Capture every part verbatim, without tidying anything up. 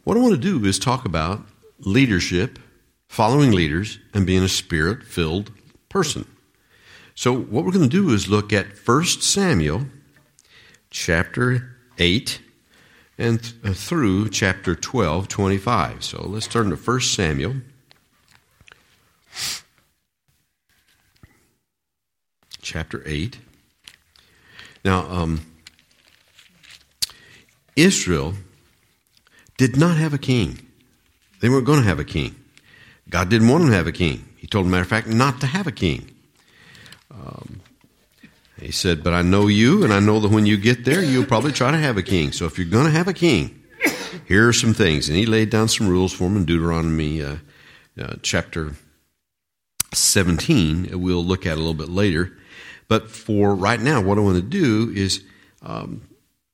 what I want to do is talk about leadership, following leaders, and being a Spirit-filled person. So what we're going to do is look at First Samuel chapter eight and th- through chapter twelve, twenty-five. So let's turn to First Samuel chapter eight. Now, um, Israel did not have a king. They weren't going to have a king. God didn't want them to have a king. He told them, matter of fact, not to have a king. Um, he said, but I know you, and I know that when you get there, you'll probably try to have a king. So if you're going to have a king, here are some things. And he laid down some rules for them in Deuteronomy uh, uh, chapter seventeen. We'll look at it a little bit later. But for right now, what I want to do is um,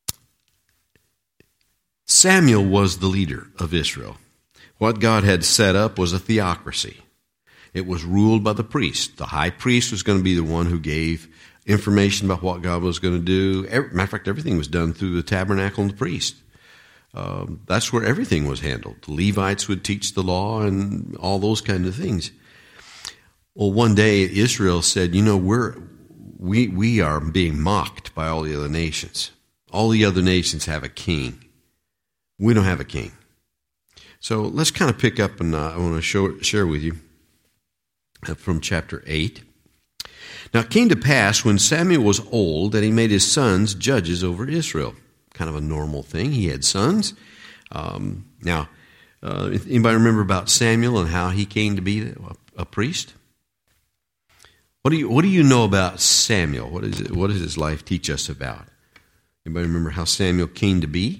Samuel was the leader of Israel. What God had set up was a theocracy. It was ruled by the priest. The high priest was going to be the one who gave information about what God was going to do. Every, matter of fact, everything was done through the tabernacle and the priest. Um, that's where everything was handled. The Levites would teach the law and all those kind of things. Well, one day Israel said, you know, we're, we, we are being mocked by all the other nations. All the other nations have a king. We don't have a king. So let's kind of pick up, and uh, I want to show, share with you from chapter eight. Now it came to pass when Samuel was old that he made his sons judges over Israel. Kind of a normal thing. He had sons. Um, now, uh, anybody remember about Samuel and how he came to be a, a priest? What do you What do you know about Samuel? What is it? What does his life teach us about? Anybody remember how Samuel came to be?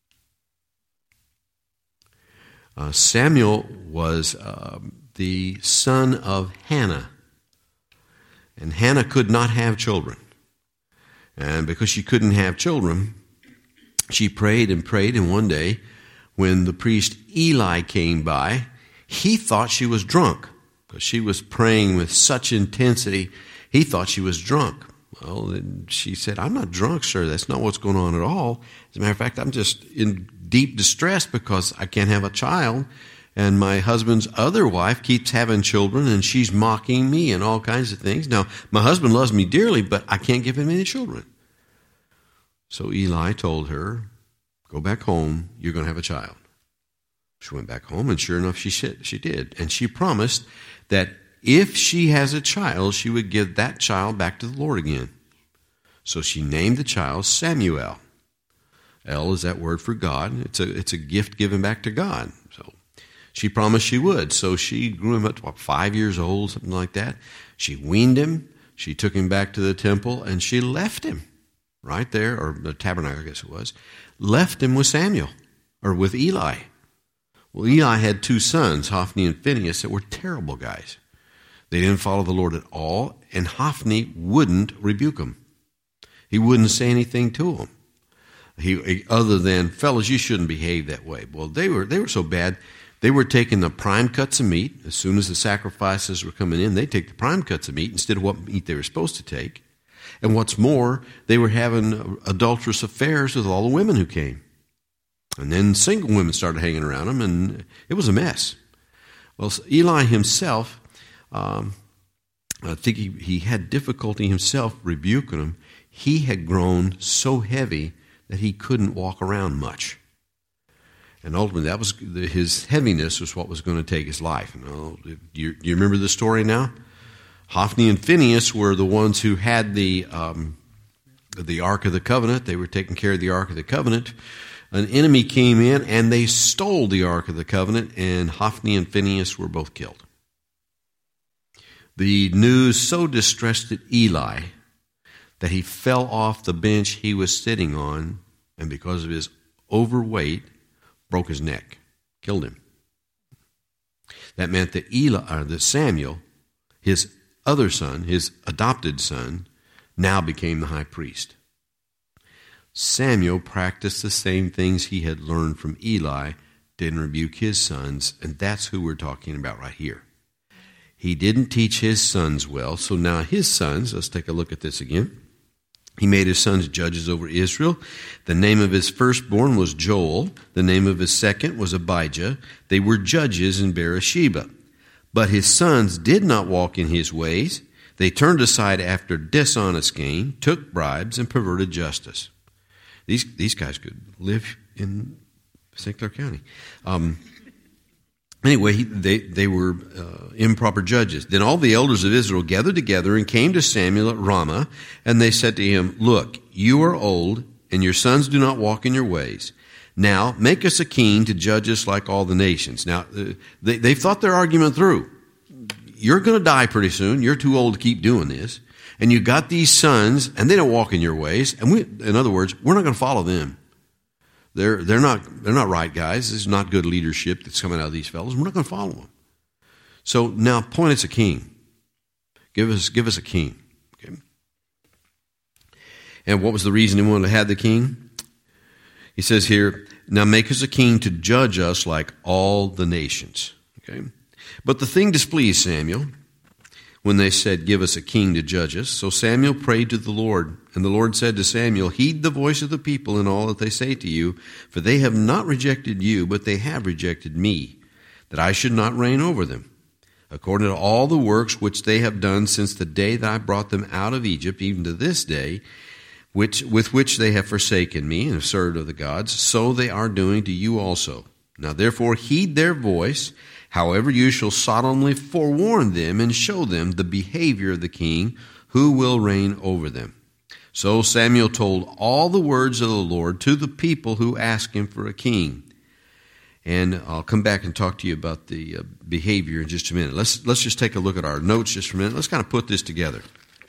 Uh, Samuel was uh, the son of Hannah. And Hannah could not have children. And because she couldn't have children, she prayed and prayed. And one day, when the priest Eli came by, he thought she was drunk. Because she was praying with such intensity, he thought she was drunk. Well, then she said, I'm not drunk, sir. That's not what's going on at all. As a matter of fact, I'm just in deep distress because I can't have a child, and my husband's other wife keeps having children, and she's mocking me and all kinds of things. Now, my husband loves me dearly, but I can't give him any children. So Eli told her, go back home, you're going to have a child. She went back home, and sure enough, she said, she did. And she promised that if she has a child, she would give that child back to the Lord again. So she named the child Samuel. El is that word for God. It's a it's a gift given back to God. So she promised she would. So she grew him up to what, five years old, something like that. She weaned him. She took him back to the temple, and she left him right there, or the tabernacle, I guess it was, left him with Samuel, or with Eli. Well, Eli had two sons, Hophni and Phinehas, that were terrible guys. They didn't follow the Lord at all, and Hophni wouldn't rebuke them. He wouldn't say anything to them. He, other than, fellas, you shouldn't behave that way. Well, they were they were so bad, they were taking the prime cuts of meat. As soon as the sacrifices were coming in, they'd take the prime cuts of meat instead of what meat they were supposed to take. And what's more, they were having adulterous affairs with all the women who came. And then single women started hanging around them, and it was a mess. Well, Eli himself, um, I think he, he had difficulty himself rebuking them. He had grown so heavy that he couldn't walk around much. And ultimately, that was his heaviness was what was going to take his life. You know, do, you, do you remember the story now? Hophni and Phinehas were the ones who had the um, the Ark of the Covenant. They were taking care of the Ark of the Covenant. An enemy came in, and they stole the Ark of the Covenant, and Hophni and Phinehas were both killed. The news so distressed Eli that he fell off the bench he was sitting on, and because of his overweight, broke his neck, killed him. That meant that Eli, or that Samuel, his other son, his adopted son, now became the high priest. Samuel practiced the same things he had learned from Eli, didn't rebuke his sons, and that's who we're talking about right here. He didn't teach his sons well, so now his sons, let's take a look at this again. He made his sons judges over Israel. The name of his firstborn was Joel. The name of his second was Abijah. They were judges in Beersheba. But his sons did not walk in his ways. They turned aside after dishonest gain, took bribes, and perverted justice. These these guys could live in Saint Clair County. Um, anyway, he, they, they were uh, improper judges. Then all the elders of Israel gathered together and came to Samuel at Ramah, and they said to him, "Look, you are old, and your sons do not walk in your ways. Now make us a king to judge us like all the nations." Now, uh, they, they thought their argument through. You're going to die pretty soon. You're too old to keep doing this. And you got these sons, and they don't walk in your ways. And we, in other words, we're not going to follow them. They're they're not they're not right guys. This is not good leadership that's coming out of these fellows. We're not going to follow them. So now, appoint us a king. Give us give us a king. Okay. And what was the reason he wanted to have the king? He says here, "Now make us a king to judge us like all the nations." Okay. But the thing displeased Samuel when they said, "Give us a king to judge us." So Samuel prayed to the Lord, and the Lord said to Samuel, "Heed the voice of the people in all that they say to you, for they have not rejected you, but they have rejected me, that I should not reign over them. According to all the works which they have done since the day that I brought them out of Egypt, even to this day, which with which they have forsaken me and have served other gods, so they are doing to you also. Now therefore heed their voice. However, you shall solemnly forewarn them and show them the behavior of the king who will reign over them." So Samuel told all the words of the Lord to the people who asked him for a king. And I'll come back and talk to you about the uh, behavior in just a minute. Let's let's just take a look at our notes just for a minute. Let's kind of put this together.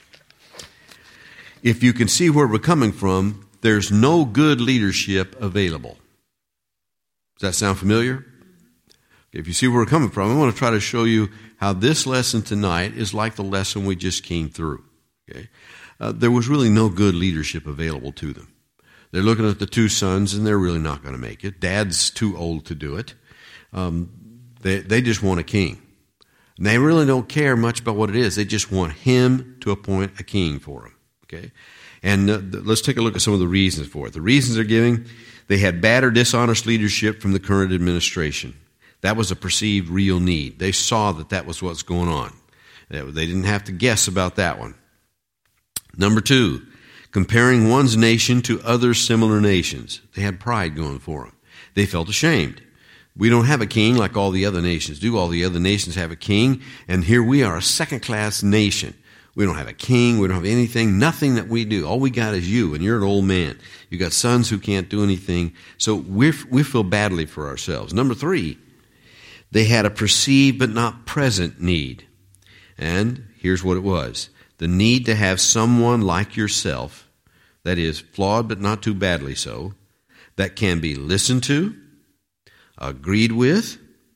If you can see where we're coming from, there's no good leadership available. Does that sound familiar? If you see where we're coming from, I want to try to show you how this lesson tonight is like the lesson we just came through. Okay, uh, there was really no good leadership available to them. They're looking at the two sons, and they're really not going to make it. Dad's too old to do it. Um, they they just want a king. And they really don't care much about what it is. They just want him to appoint a king for them. Okay, and uh, let's take a look at some of the reasons for it. The reasons they're giving: they had bad or dishonest leadership from the current administration. That was a perceived real need. They saw that that was what's going on. They didn't have to guess about that one. Number two, comparing one's nation to other similar nations. They had pride going for them. They felt ashamed. We don't have a king like all the other nations do. All the other nations have a king, and here we are, a second-class nation. We don't have a king. We don't have anything, nothing that we do. All we got is you, and you're an old man. You got sons who can't do anything. So we we feel badly for ourselves. Number three, they had a perceived but not present need. And here's what it was. The need to have someone like yourself, that is, flawed but not too badly so, that can be listened to, agreed with,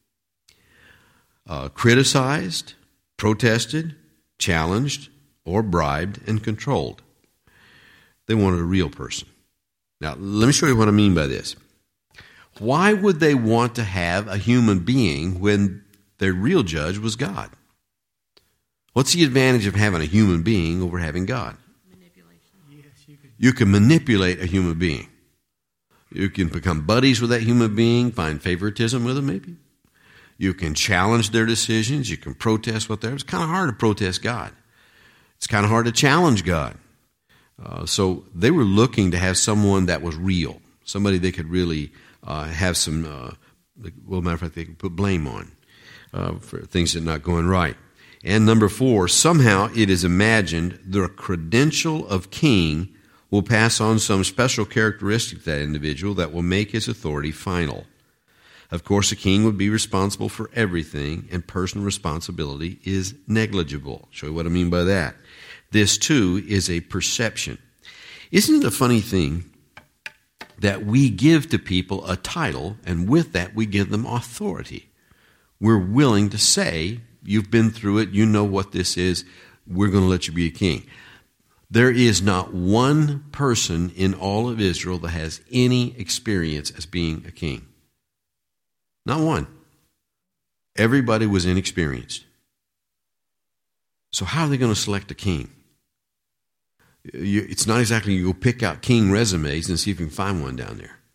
uh, criticized, protested, challenged, or bribed and controlled. They wanted a real person. Now, let me show you what I mean by this. Why would they want to have a human being when their real judge was God? What's the advantage of having a human being over having God? Manipulation. Yes, you can. You can manipulate a human being. You can become buddies with that human being, find favoritism with them maybe. You can challenge their decisions. You can protest what they're. It's kind of hard to protest God. It's kind of hard to challenge God. Uh, so they were looking to have someone that was real, somebody they could really uh, have some, uh, well, matter of fact, they could put blame on uh, for things that are not going right. And number four, somehow it is imagined the credential of king will pass on some special characteristic to that individual that will make his authority final. Of course, a king would be responsible for everything, and personal responsibility is negligible. I'll show you what I mean by that. This, too, is a perception. Isn't it a funny thing that we give to people a title, and with that we give them authority? We're willing to say, you've been through it, you know what this is, we're going to let you be a king. There is not one person in all of Israel that has any experience as being a king. Not one. Everybody was inexperienced. So how are they going to select a king? You, it's not exactly you go pick out king resumes and see if you can find one down there.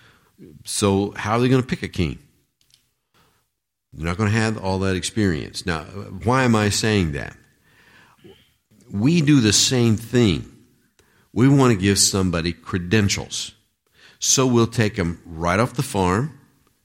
So how are they going to pick a king? They're not going to have all that experience. Now, why am I saying that? We do the same thing. We want to give somebody credentials. So we'll take them right off the farm,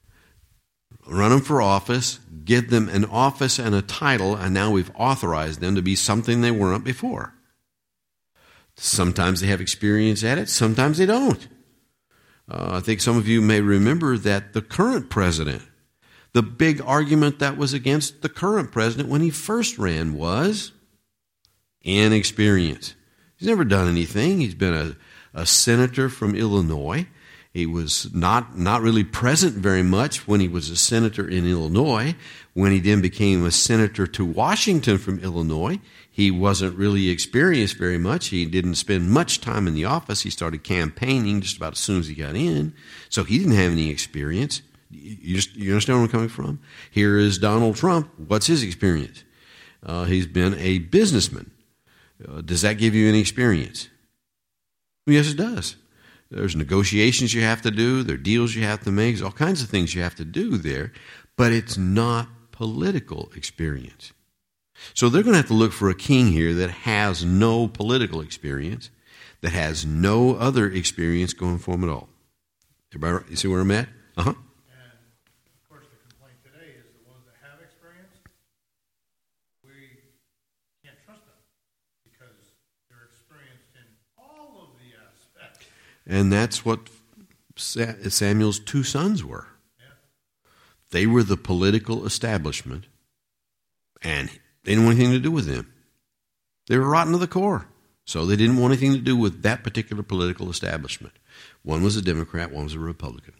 run them for office, give them an office and a title, and now we've authorized them to be something they weren't before. Sometimes they have experience at it, sometimes they don't. Uh, I think some of you may remember that the current president, the big argument that was against the current president when he first ran was inexperience. He's never done anything. He's been a, a senator from Illinois. He was not, not really present very much when he was a senator in Illinois. When he then became a senator to Washington from Illinois, he wasn't really experienced very much. He didn't spend much time in the office. He started campaigning just about as soon as he got in. So he didn't have any experience. You, just, you understand where I'm coming from? Here is Donald Trump. What's his experience? Uh, he's been a businessman. Uh, does that give you any experience? Well, yes, it does. There's negotiations you have to do. There are deals you have to make. There's all kinds of things you have to do there. But it's not political experience. So they're going to have to look for a king here that has no political experience, that has no other experience going for him at all. Everybody, you see where I'm at? Uh-huh. And, of course, the complaint today is the ones that have experience, we can't trust them because they're experienced in all of the aspects. And that's what Samuel's two sons were. Yeah. They were the political establishment, and they didn't want anything to do with them. They were rotten to the core, so they didn't want anything to do with that particular political establishment. One was a Democrat, one was a Republican.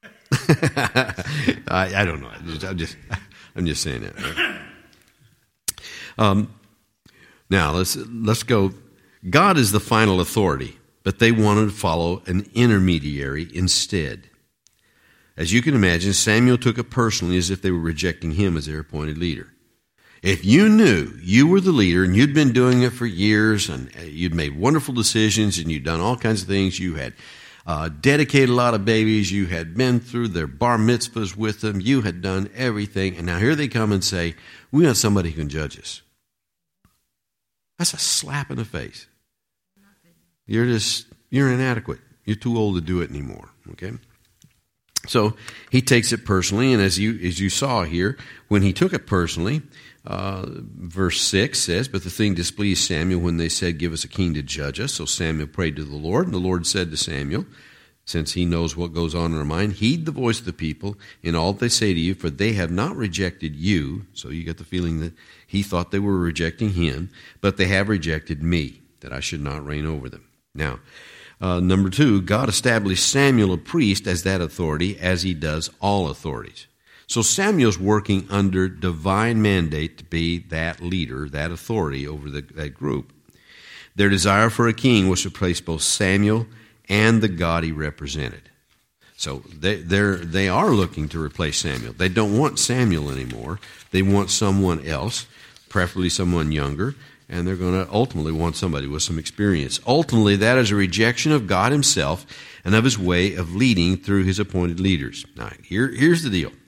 I, I don't know. I'm just, I'm just saying that. Right? Um, now let's let's go. God is the final authority, but they wanted to follow an intermediary instead. As you can imagine, Samuel took it personally as if they were rejecting him as their appointed leader. If you knew you were the leader and you'd been doing it for years and you'd made wonderful decisions and you'd done all kinds of things, you had uh, dedicated a lot of babies, you had been through their bar mitzvahs with them, you had done everything, and now here they come and say, we want somebody who can judge us. That's a slap in the face. You're just, you're inadequate. You're too old to do it anymore, okay? So he takes it personally, and as you as you saw here, when he took it personally, uh, verse six says, but the thing displeased Samuel when they said, give us a king to judge us. So Samuel prayed to the Lord, and the Lord said to Samuel, since he knows what goes on in our mind, heed the voice of the people in all that they say to you, for they have not rejected you. So you get the feeling that he thought they were rejecting him, but they have rejected me, that I should not reign over them. Now, Uh, number two, God established Samuel a priest as that authority, as he does all authorities. So Samuel's working under divine mandate to be that leader, that authority over the, that group. Their desire for a king was to replace both Samuel and the God he represented. So they they're, they are looking to replace Samuel. They don't want Samuel anymore. They want someone else, preferably someone younger. And they're going to ultimately want somebody with some experience. Ultimately, that is a rejection of God himself and of his way of leading through his appointed leaders. Now, here, here's the deal.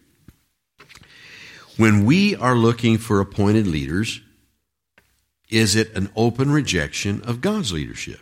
When we are looking for appointed leaders, is it an open rejection of God's leadership?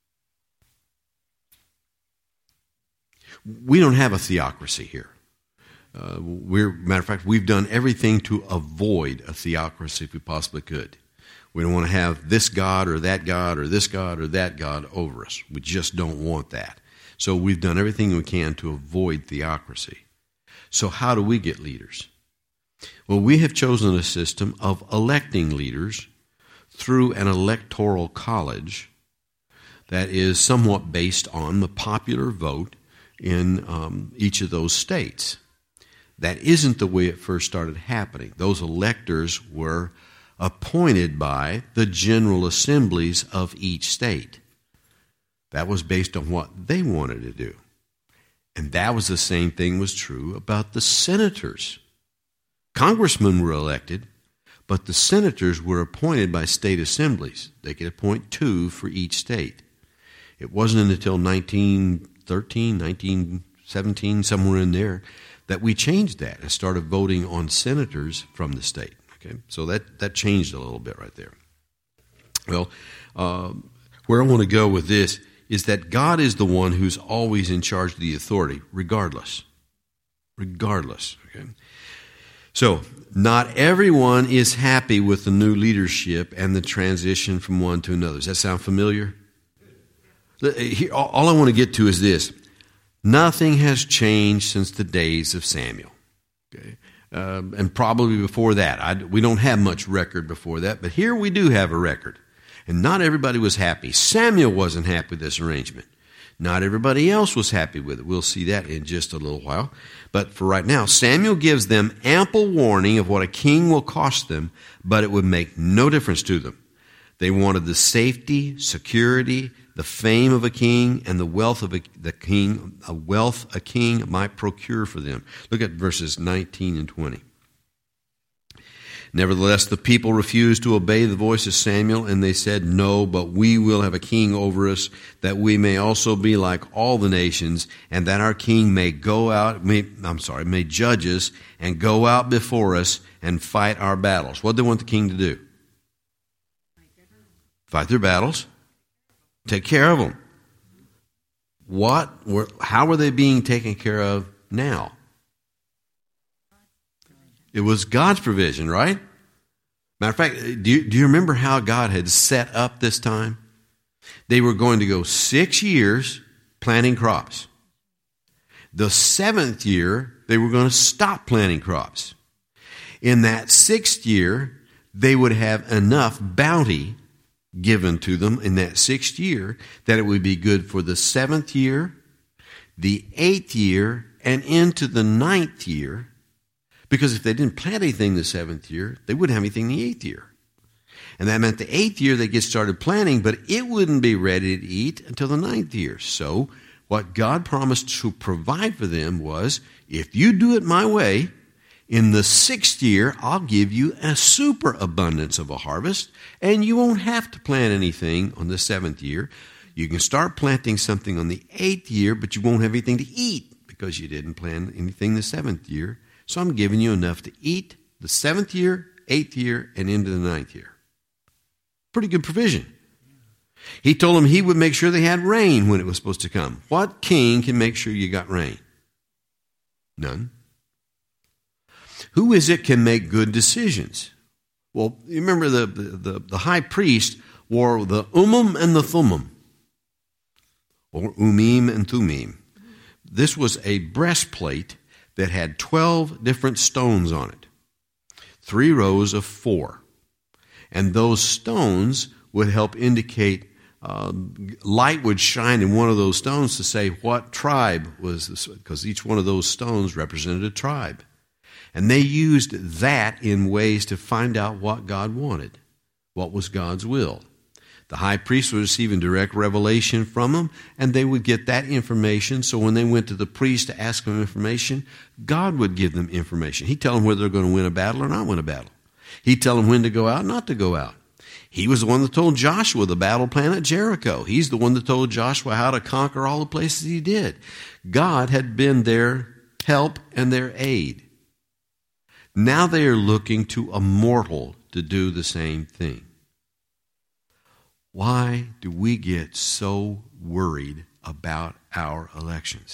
We don't have a theocracy here. Uh, we're, matter of fact, we've done everything to avoid a theocracy if we possibly could. We don't want to have this God or that God or this God or that God over us. We just don't want that. So we've done everything we can to avoid theocracy. So how do we get leaders? Well, we have chosen a system of electing leaders through an electoral college that is somewhat based on the popular vote in um, each of those states. That isn't the way it first started happening. Those electors were appointed by the general assemblies of each state. That was based on what they wanted to do. And that was the same thing was true about the senators. Congressmen were elected, But the senators were appointed by state assemblies. They could appoint two for each state. It wasn't until nineteen thirteen, nineteen seventeen, somewhere in there, that we changed that and started voting on senators from the state. Okay, so that, that changed a little bit right there. Well, uh, where I want to go with this is that God is the one who's always in charge of the authority, regardless. Regardless. Okay. So, not everyone is happy with the new leadership and the transition from one to another. Does that sound familiar? Here, all I want to get to is this. Nothing has changed since the days of Samuel. Okay? Uh, and probably before that. I, we don't have much record before that, but here we do have a record. And not everybody was happy. Samuel wasn't happy with this arrangement. Not everybody else was happy with it. We'll see that in just a little while. But for right now, Samuel gives them ample warning of what a king will cost them, but it would make no difference to them. They wanted the safety, security, the fame of a king, and the wealth of a, the king, a wealth a king might procure for them. Look at verses nineteen and twenty. Nevertheless, the people refused to obey the voice of Samuel, and they said, "No, but we will have a king over us, that we may also be like all the nations, and that our king may go out, may, I'm sorry, may judge us, and go out before us, and fight our battles." What do they want the king to do? Fight their battles. Take care of them. What? Were, how were they being taken care of now? It was God's provision, right? Matter of fact, do you, do you remember how God had set up this time? They were going to go six years planting crops. The seventh year, they were going to stop planting crops. In that sixth year, they would have enough bounty given to them in that sixth year that it would be good for the seventh year, the eighth year, and into the ninth year. Because if they didn't plant anything the seventh year, they wouldn't have anything the eighth year. And that meant the eighth year they get started planting, but it wouldn't be ready to eat until the ninth year. So what God promised to provide for them was, if you do it my way, in the sixth year, I'll give you a superabundance of a harvest, and you won't have to plant anything on the seventh year. You can start planting something on the eighth year, but you won't have anything to eat because you didn't plant anything the seventh year. So I'm giving you enough to eat the seventh year, eighth year, and into the ninth year. Pretty good provision. He told them he would make sure they had rain when it was supposed to come. What king can make sure you got rain? None. Who is it can make good decisions? Well, you remember the, the, the high priest wore the Ummim and the Thummim, or Umim and Thummim. This was a breastplate that had twelve different stones on it, three rows of four. And those stones would help indicate, uh, light would shine in one of those stones to say what tribe was this, because each one of those stones represented a tribe. And they used that in ways to find out what God wanted, what was God's will. The high priest was receiving direct revelation from them, and they would get that information. So when they went to the priest to ask him information, God would give them information. He'd tell them whether they're going to win a battle or not win a battle. He'd tell them when to go out, not to go out. He was the one that told Joshua the battle plan at Jericho. He's the one that told Joshua how to conquer all the places he did. God had been their help and their aid. Now they are looking to a mortal to do the same thing. Why do we get so worried about our elections?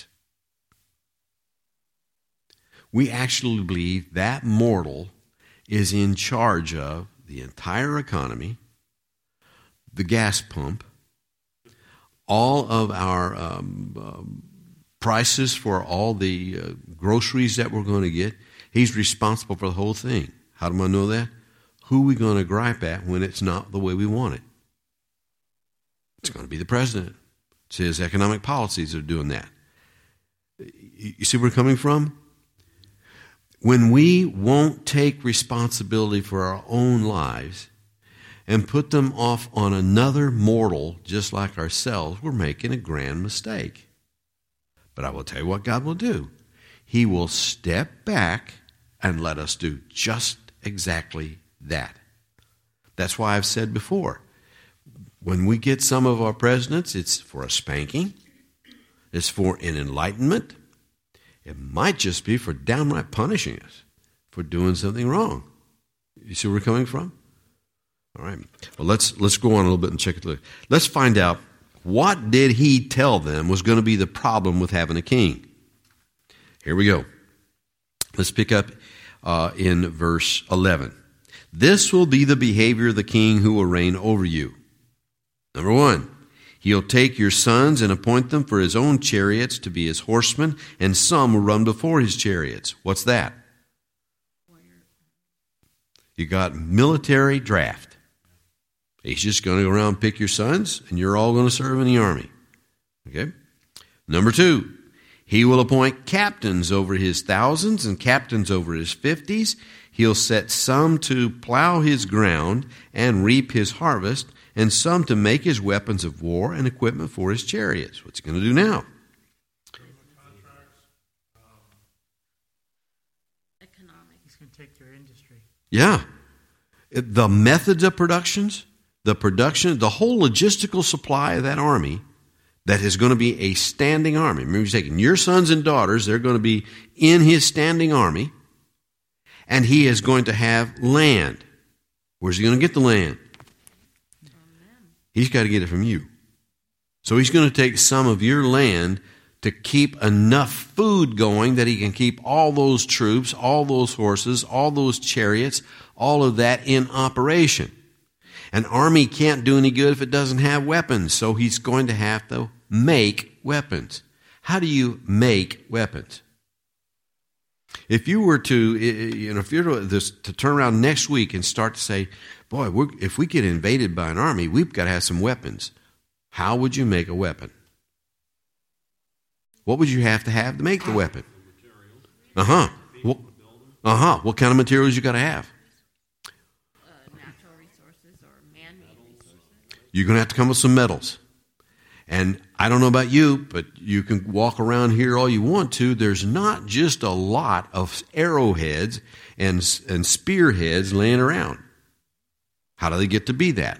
We actually believe that mortal is in charge of the entire economy, the gas pump, all of our um, um, prices for all the uh, groceries that we're going to get. He's responsible for the whole thing. How do I know that? Who are we going to gripe at when it's not the way we want it? It's going to be the president. It's his economic policies that are doing that. You see where we're coming from? When we won't take responsibility for our own lives and put them off on another mortal just like ourselves, we're making a grand mistake. But I will tell you what God will do. He will step back and let us do just exactly that. That's why I've said before, when we get some of our presidents, it's for a spanking, it's for an enlightenment. It might just be for downright punishing us for doing something wrong. You see where we're coming from? All right. Well, let's let's go on a little bit and check it. Let's find out, what did he tell them was going to be the problem with having a king? Here we go. Let's pick up uh, in verse eleven. This will be the behavior of the king who will reign over you. Number one, he'll take your sons and appoint them for his own chariots to be his horsemen, and some will run before his chariots. What's that? You got military draft. He's just going to go around and pick your sons, and you're all going to serve in the army. Okay? Number two, he will appoint captains over his thousands and captains over his fifties. He'll set some to plow his ground and reap his harvest, and some to make his weapons of war and equipment for his chariots. What's he going to do now? Economics. He's going to take their industry. Yeah. The methods of productions, the production, the whole logistical supply of that army that is going to be a standing army. Remember, he's taking your sons and daughters, they're going to be in his standing army, and he is going to have land. Where's he going to get the land? He's got to get it from you. So he's going to take some of your land to keep enough food going that he can keep all those troops, all those horses, all those chariots, all of that in operation. An army can't do any good if it doesn't have weapons, so he's going to have to make weapons. How do you make weapons? If you were to, you know, if you were to, to turn around next week and start to say, boy, we're, if we get invaded by an army, we've got to have some weapons. How would you make a weapon? What would you have to have to make the weapon? Uh-huh. Well, uh-huh. What kind of materials you got to have? Uh, natural resources or man-made resources. You're going to have to come with some metals. And I don't know about you, but you can walk around here all you want to. There's not just a lot of arrowheads and, and spearheads laying around. How do they get to be that?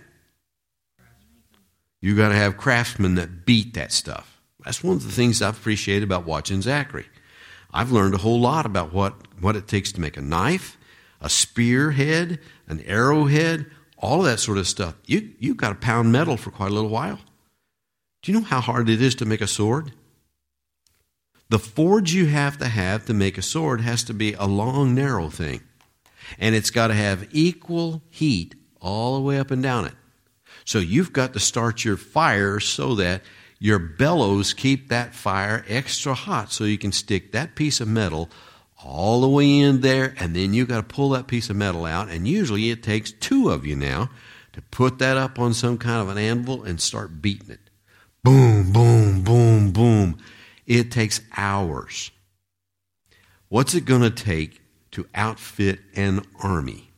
You got to have craftsmen that beat that stuff. That's one of the things I've appreciated about watching Zachary. I've learned a whole lot about what, what it takes to make a knife, a spearhead, an arrowhead, all of that sort of stuff. You, you've got to pound metal for quite a little while. Do you know how hard it is to make a sword? The forge you have to have to make a sword has to be a long, narrow thing. And it's got to have equal heat all the way up and down it. So you've got to start your fire so that your bellows keep that fire extra hot so you can stick that piece of metal all the way in there, and then you've got to pull that piece of metal out, and usually it takes two of you now to put that up on some kind of an anvil and start beating it. Boom, boom, boom, boom. It takes hours. What's it going to take to outfit an army?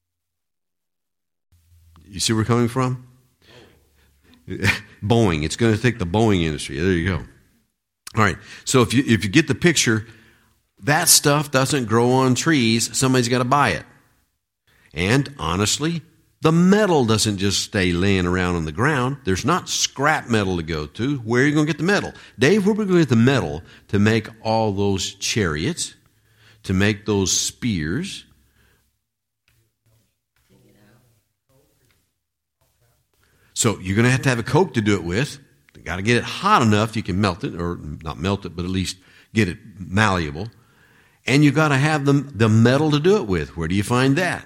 You see where we're coming from? Boeing. It's going to take the Boeing industry. There you go. All right. So if you if you get the picture, that stuff doesn't grow on trees. Somebody's got to buy it. And honestly, the metal doesn't just stay laying around on the ground. There's not scrap metal to go to. Where are you going to get the metal? Dave, where are we going to get the metal to make all those chariots, to make those spears? So you're going to have to have a coke to do it with. You got to get it hot enough you can melt it, or not melt it, but at least get it malleable. And you got to have the, the metal to do it with. Where do you find that?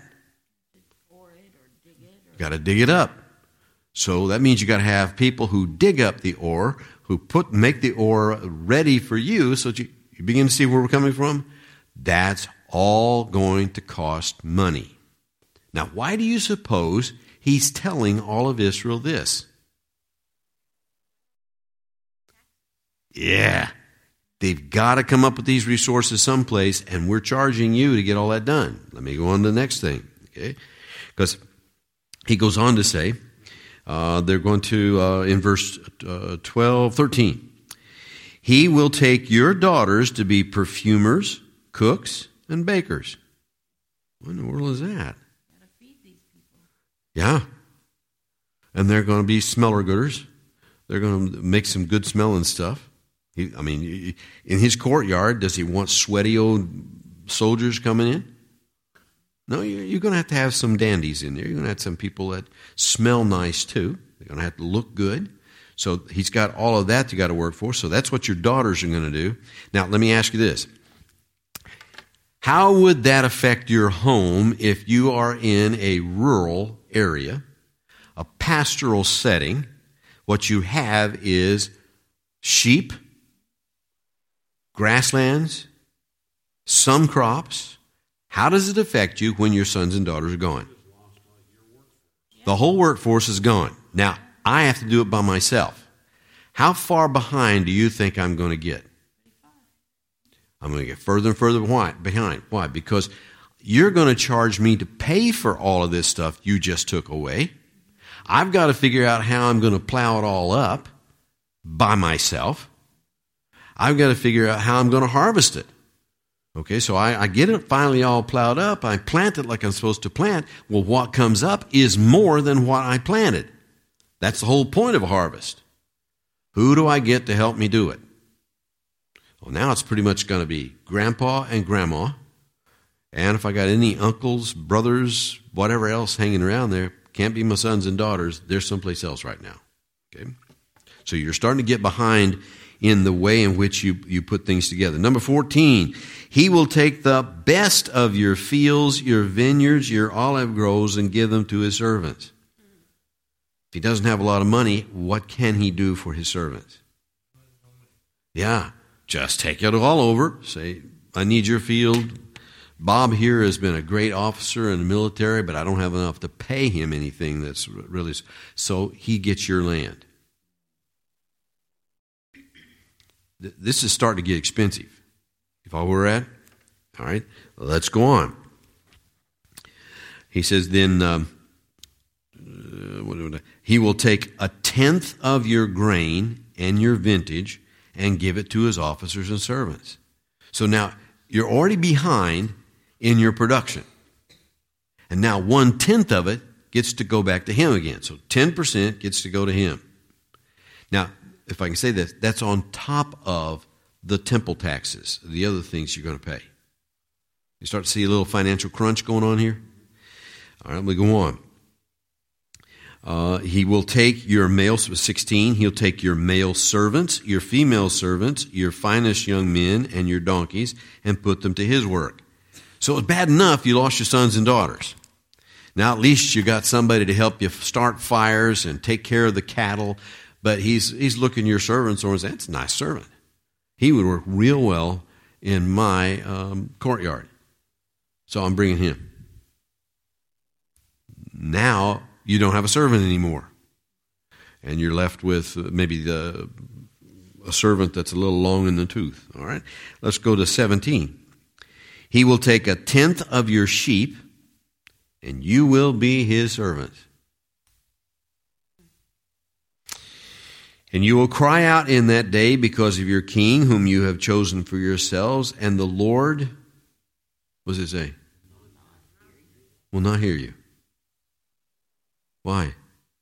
You got to dig it up. So that means you got to have people who dig up the ore, who put make the ore ready for you, so that you, you begin to see where we're coming from. That's all going to cost money. Now, why do you suppose he's telling all of Israel this? Yeah, they've got to come up with these resources someplace, and we're charging you to get all that done. Let me go on to the next thing, okay? Because he goes on to say, uh, they're going to, uh, in verse uh, twelve, thirteen, he will take your daughters to be perfumers, cooks, and bakers. What in the world is that? Gotta feed Yeah. And they're going to be smeller gooders. They're going to make some good smelling stuff. He, I mean, in his courtyard, does he want sweaty old soldiers coming in? No, you're going to have to have some dandies in there. You're going to have some people that smell nice too. They're going to have to look good. So he's got all of that you got to work for. So that's what your daughters are going to do. Now, let me ask you this. How would that affect your home if you are in a rural area, a pastoral setting? What you have is sheep, grasslands, some crops. How does it affect you when your sons and daughters are gone? The whole workforce is gone. Now, I have to do it by myself. How far behind do you think I'm going to get? I'm going to get further and further behind. Why? Because you're going to charge me to pay for all of this stuff you just took away. I've got to figure out how I'm going to plow it all up by myself. I've got to figure out how I'm going to harvest it. Okay, so I, I get it finally all plowed up. I plant it like I'm supposed to plant. Well, what comes up is more than what I planted. That's the whole point of a harvest. Who do I get to help me do it? Well, now it's pretty much going to be grandpa and grandma. And if I got any uncles, brothers, whatever else hanging around there, can't be my sons and daughters. They're someplace else right now. Okay, so you're starting to get behind in the way in which you, you put things together. Number fourteen, he will take the best of your fields, your vineyards, your olive groves, and give them to his servants. If he doesn't have a lot of money, what can he do for his servants? Yeah, just take it all over. Say, I need your field. Bob here has been a great officer in the military, but I don't have enough to pay him anything that's really... So he gets your land. This is starting to get expensive. If all we're at, all right, let's go on. He says, then um, uh, what do I, he will take a tenth of your grain and your vintage and give it to his officers and servants. So now you're already behind in your production. And now one-tenth of it gets to go back to him again. So ten percent gets to go to him. Now, if I can say this, that's on top of the temple taxes, the other things you're going to pay. You start to see a little financial crunch going on here? All right, let me go on. Uh, he will take your male, sixteen, he'll take your male servants, your female servants, your finest young men, and your donkeys, and put them to his work. So it's bad enough you lost your sons and daughters. Now at least you got somebody to help you start fires and take care of the cattle. But he's he's looking at your servants and saying, that's a nice servant. He would work real well in my um, courtyard. So I'm bringing him. Now you don't have a servant anymore. And you're left with maybe the a servant that's a little long in the tooth. All right, let's go to seventeen. He will take a tenth of your sheep, and you will be his servant. And you will cry out in that day because of your king, whom you have chosen for yourselves, and the Lord, what does it say? Will not hear you. Why?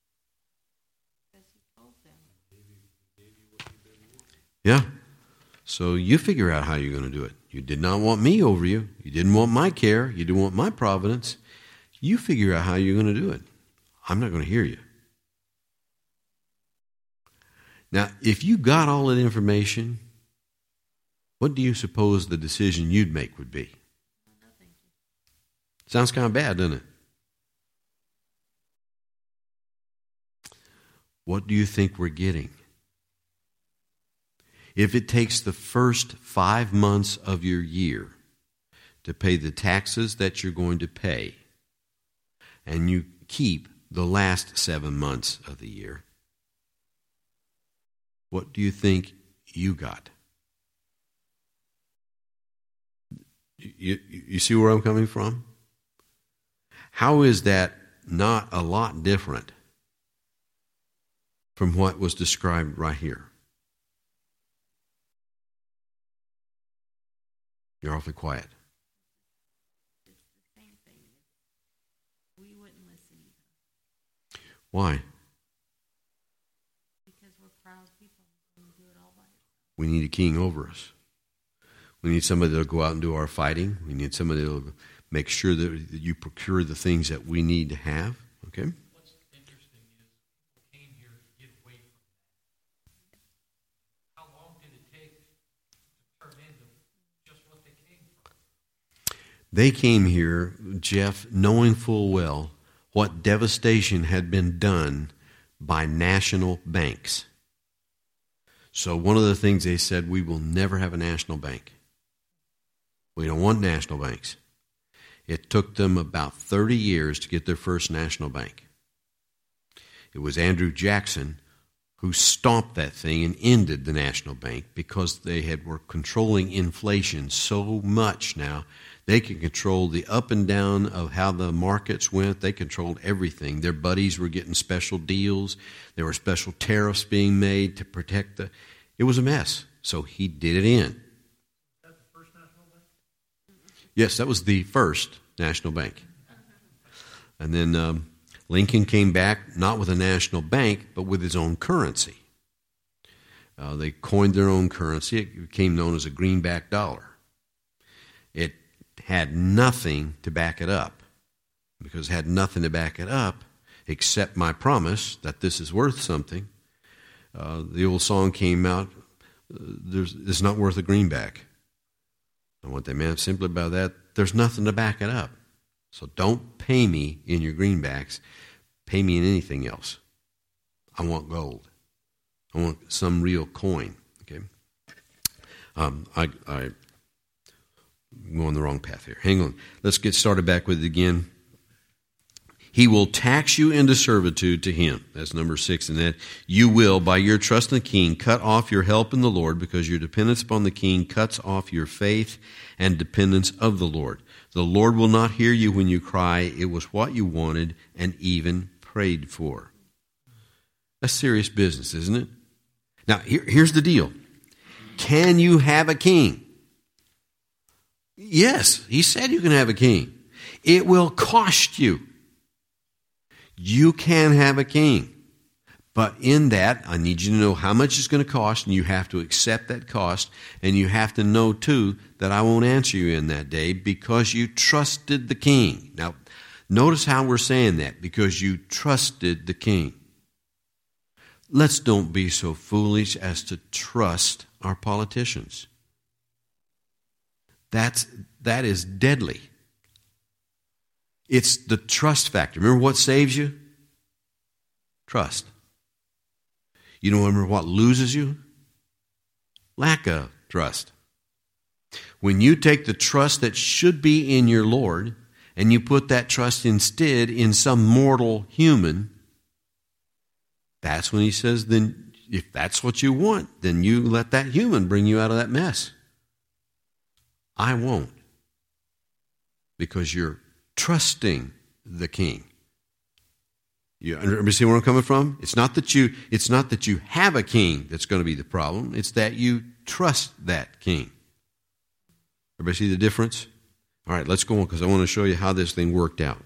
Yeah. So you figure out how you're going to do it. You did not want me over you. You didn't want my care. You didn't want my providence. You figure out how you're going to do it. I'm not going to hear you. Now, if you got all that information, what do you suppose the decision you'd make would be? Sounds kind of bad, doesn't it? What do you think we're getting? If it takes the first five months of your year to pay the taxes that you're going to pay, and you keep the last seven months of the year, what do you think you got? You, you see where I'm coming from? How is that not a lot different from what was described right here? You're awfully quiet. It's the same thing. We wouldn't listen either. Why? Because we're proud people and do it all by ourselves. We need a king over us. We need somebody that'll go out and do our fighting. We need somebody that'll make sure that you procure the things that we need to have. Okay? What's interesting is people came here to get away from that. How long did it take to turn into just what they came from? They came here, Jeff, knowing full well what devastation had been done by national banks. So one of the things they said, we will never have a national bank. We don't want national banks. It took them about thirty years to get their first national bank. It was Andrew Jackson who stomped that thing and ended the national bank because they had were controlling inflation so much now. They could control the up and down of how the markets went. They controlled everything. Their buddies were getting special deals. There were special tariffs being made to protect the... It was a mess. So he did it in. Yes, that was the first national bank. And then um, Lincoln came back, not with a national bank, but with his own currency. Uh, they coined their own currency. It became known as a greenback dollar. It had nothing to back it up. Because it had nothing to back it up except my promise that this is worth something. Uh, the old song came out, uh, there's, it's not worth a greenback. And what they meant simply by that, there's nothing to back it up. So don't pay me in your greenbacks. Pay me in anything else. I want gold. I want some real coin. Okay. Um, I, I, I'm going the wrong path here. Hang on. Let's get started back with it again. He will tax you into servitude to him. That's number six. And that you will, by your trust in the king, cut off your help in the Lord, because your dependence upon the king cuts off your faith and dependence of the Lord. The Lord will not hear you when you cry, it was what you wanted and even prayed for. That's serious business, isn't it? Now, here, here's the deal. Can you have a king? Yes, he said you can have a king. It will cost you. You can have a king. But in that, I need you to know how much it's going to cost, and you have to accept that cost, and you have to know, too, that I won't answer you in that day because you trusted the king. Now, notice how we're saying that, because you trusted the king. Let's don't be so foolish as to trust our politicians. That's, that is deadly. It's the trust factor. Remember what saves you? Trust. You don't remember what loses you? Lack of trust. When you take the trust that should be in your Lord and you put that trust instead in some mortal human, that's when he says, then if that's what you want, then you let that human bring you out of that mess. I won't. Because you're trusting the king. You understand where I'm coming from? It's not that you it's not that you have a king that's going to be the problem. It's that you trust that king. Everybody see the difference? All right, let's go on because I want to show you how this thing worked out.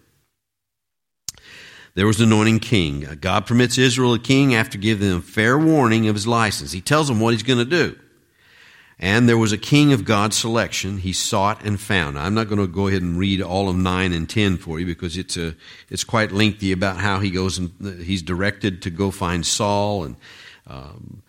There was an anointing king. God permits Israel a king after giving them fair warning of his license. He tells them what he's going to do. And there was a king of God's selection he sought and found. I'm not going to go ahead and read all of nine and ten for you because it's a it's quite lengthy about how he goes and he's directed to go find Saul. And um,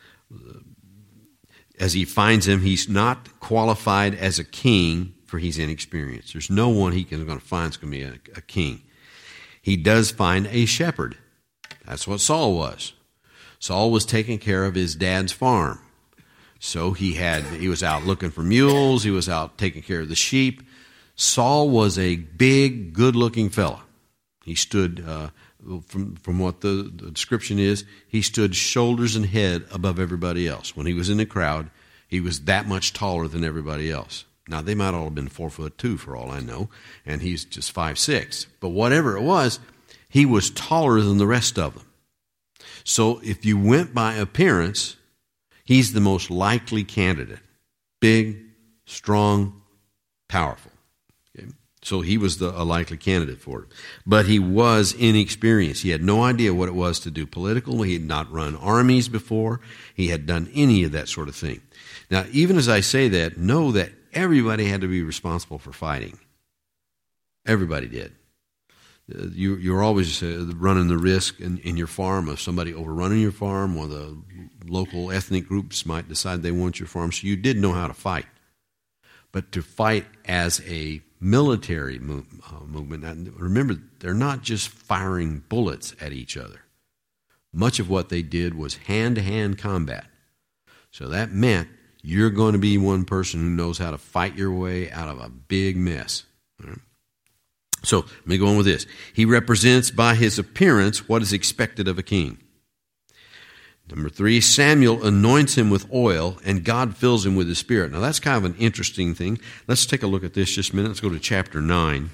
as he finds him, he's not qualified as a king for he's inexperienced. There's no one he can going to find is going to be a, a king. He does find a shepherd. That's what Saul was. Saul was taking care of his dad's farm. So he had, he was out looking for mules. He was out taking care of the sheep. Saul was a big, good-looking fella. He stood, uh, from from what the, the description is, he stood shoulders and head above everybody else. When he was in the crowd, he was that much taller than everybody else. Now, they might all have been four foot two for all I know, and he's just five six. But whatever it was, he was taller than the rest of them. So if you went by appearance, he's the most likely candidate. Big, strong, powerful. Okay? So he was the, a likely candidate for it. But he was inexperienced. He had no idea what it was to do political. He had not run armies before. He had done any of that sort of thing. Now, even as I say that, know that everybody had to be responsible for fighting. Everybody did. Uh, you, you're always uh, running the risk in, in your farm of somebody overrunning your farm, or the local ethnic groups might decide they want your farm. So you did know how to fight. But to fight as a military move, uh, movement, and remember, they're not just firing bullets at each other. Much of what they did was hand-to-hand combat. So that meant you're going to be one person who knows how to fight your way out of a big mess. All right? So let me go on with this. He represents by his appearance what is expected of a king. Number three, Samuel anoints him with oil, and God fills him with his Spirit. Now, that's kind of an interesting thing. Let's take a look at this just a minute. Let's go to chapter nine.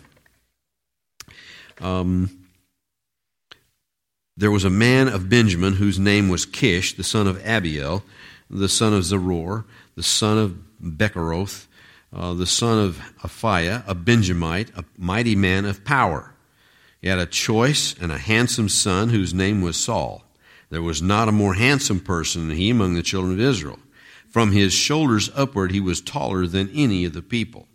Um, there was a man of Benjamin whose name was Kish, the son of Abiel, the son of Zeror, the son of Becheroth, uh, the son of Aphiah, a Benjamite, a mighty man of power. He had a choice and a handsome son whose name was Saul. There was not a more handsome person than he among the children of Israel. From his shoulders upward, he was taller than any of the people.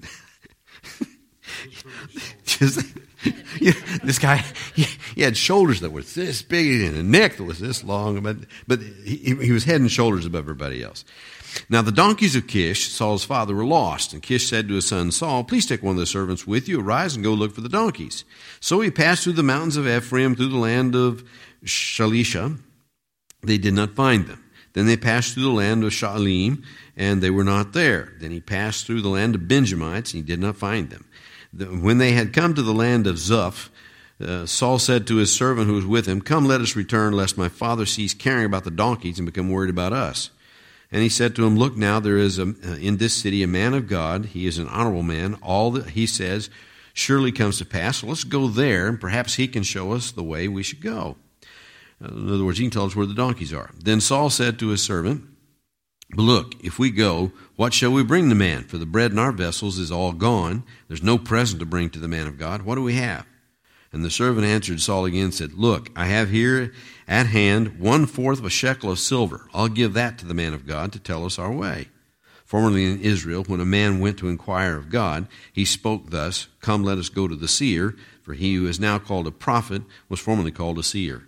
Just, you know, this guy, he, he had shoulders that were this big and a neck that was this long, but, but he, he was head and shoulders above everybody else. Now the donkeys of Kish, Saul's father, were lost, and Kish said to his son Saul, "Please take one of the servants with you. Arise and go look for the donkeys." So he passed through the mountains of Ephraim, through the land of Shalisha. They did not find them. Then they passed through the land of Shaalim, and they were not there. Then he passed through the land of Benjamites, and he did not find them. When they had come to the land of Zuph, uh, Saul said to his servant who was with him, "Come, let us return, lest my father cease caring about the donkeys and become worried about us." And he said to him, "Look now, there is a, uh, in this city a man of God. He is an honorable man. All that he says surely comes to pass. So let's go there, and perhaps he can show us the way we should go." Uh, in other words, he can tell us where the donkeys are. Then Saul said to his servant, "But look, if we go, what shall we bring the man? For the bread in our vessels is all gone. There's no present to bring to the man of God. What do we have?" And the servant answered Saul again and said, "Look, I have here at hand one-fourth of a shekel of silver. I'll give that to the man of God to tell us our way." Formerly in Israel, when a man went to inquire of God, he spoke thus, "Come, let us go to the seer, for he who is now called a prophet was formerly called a seer."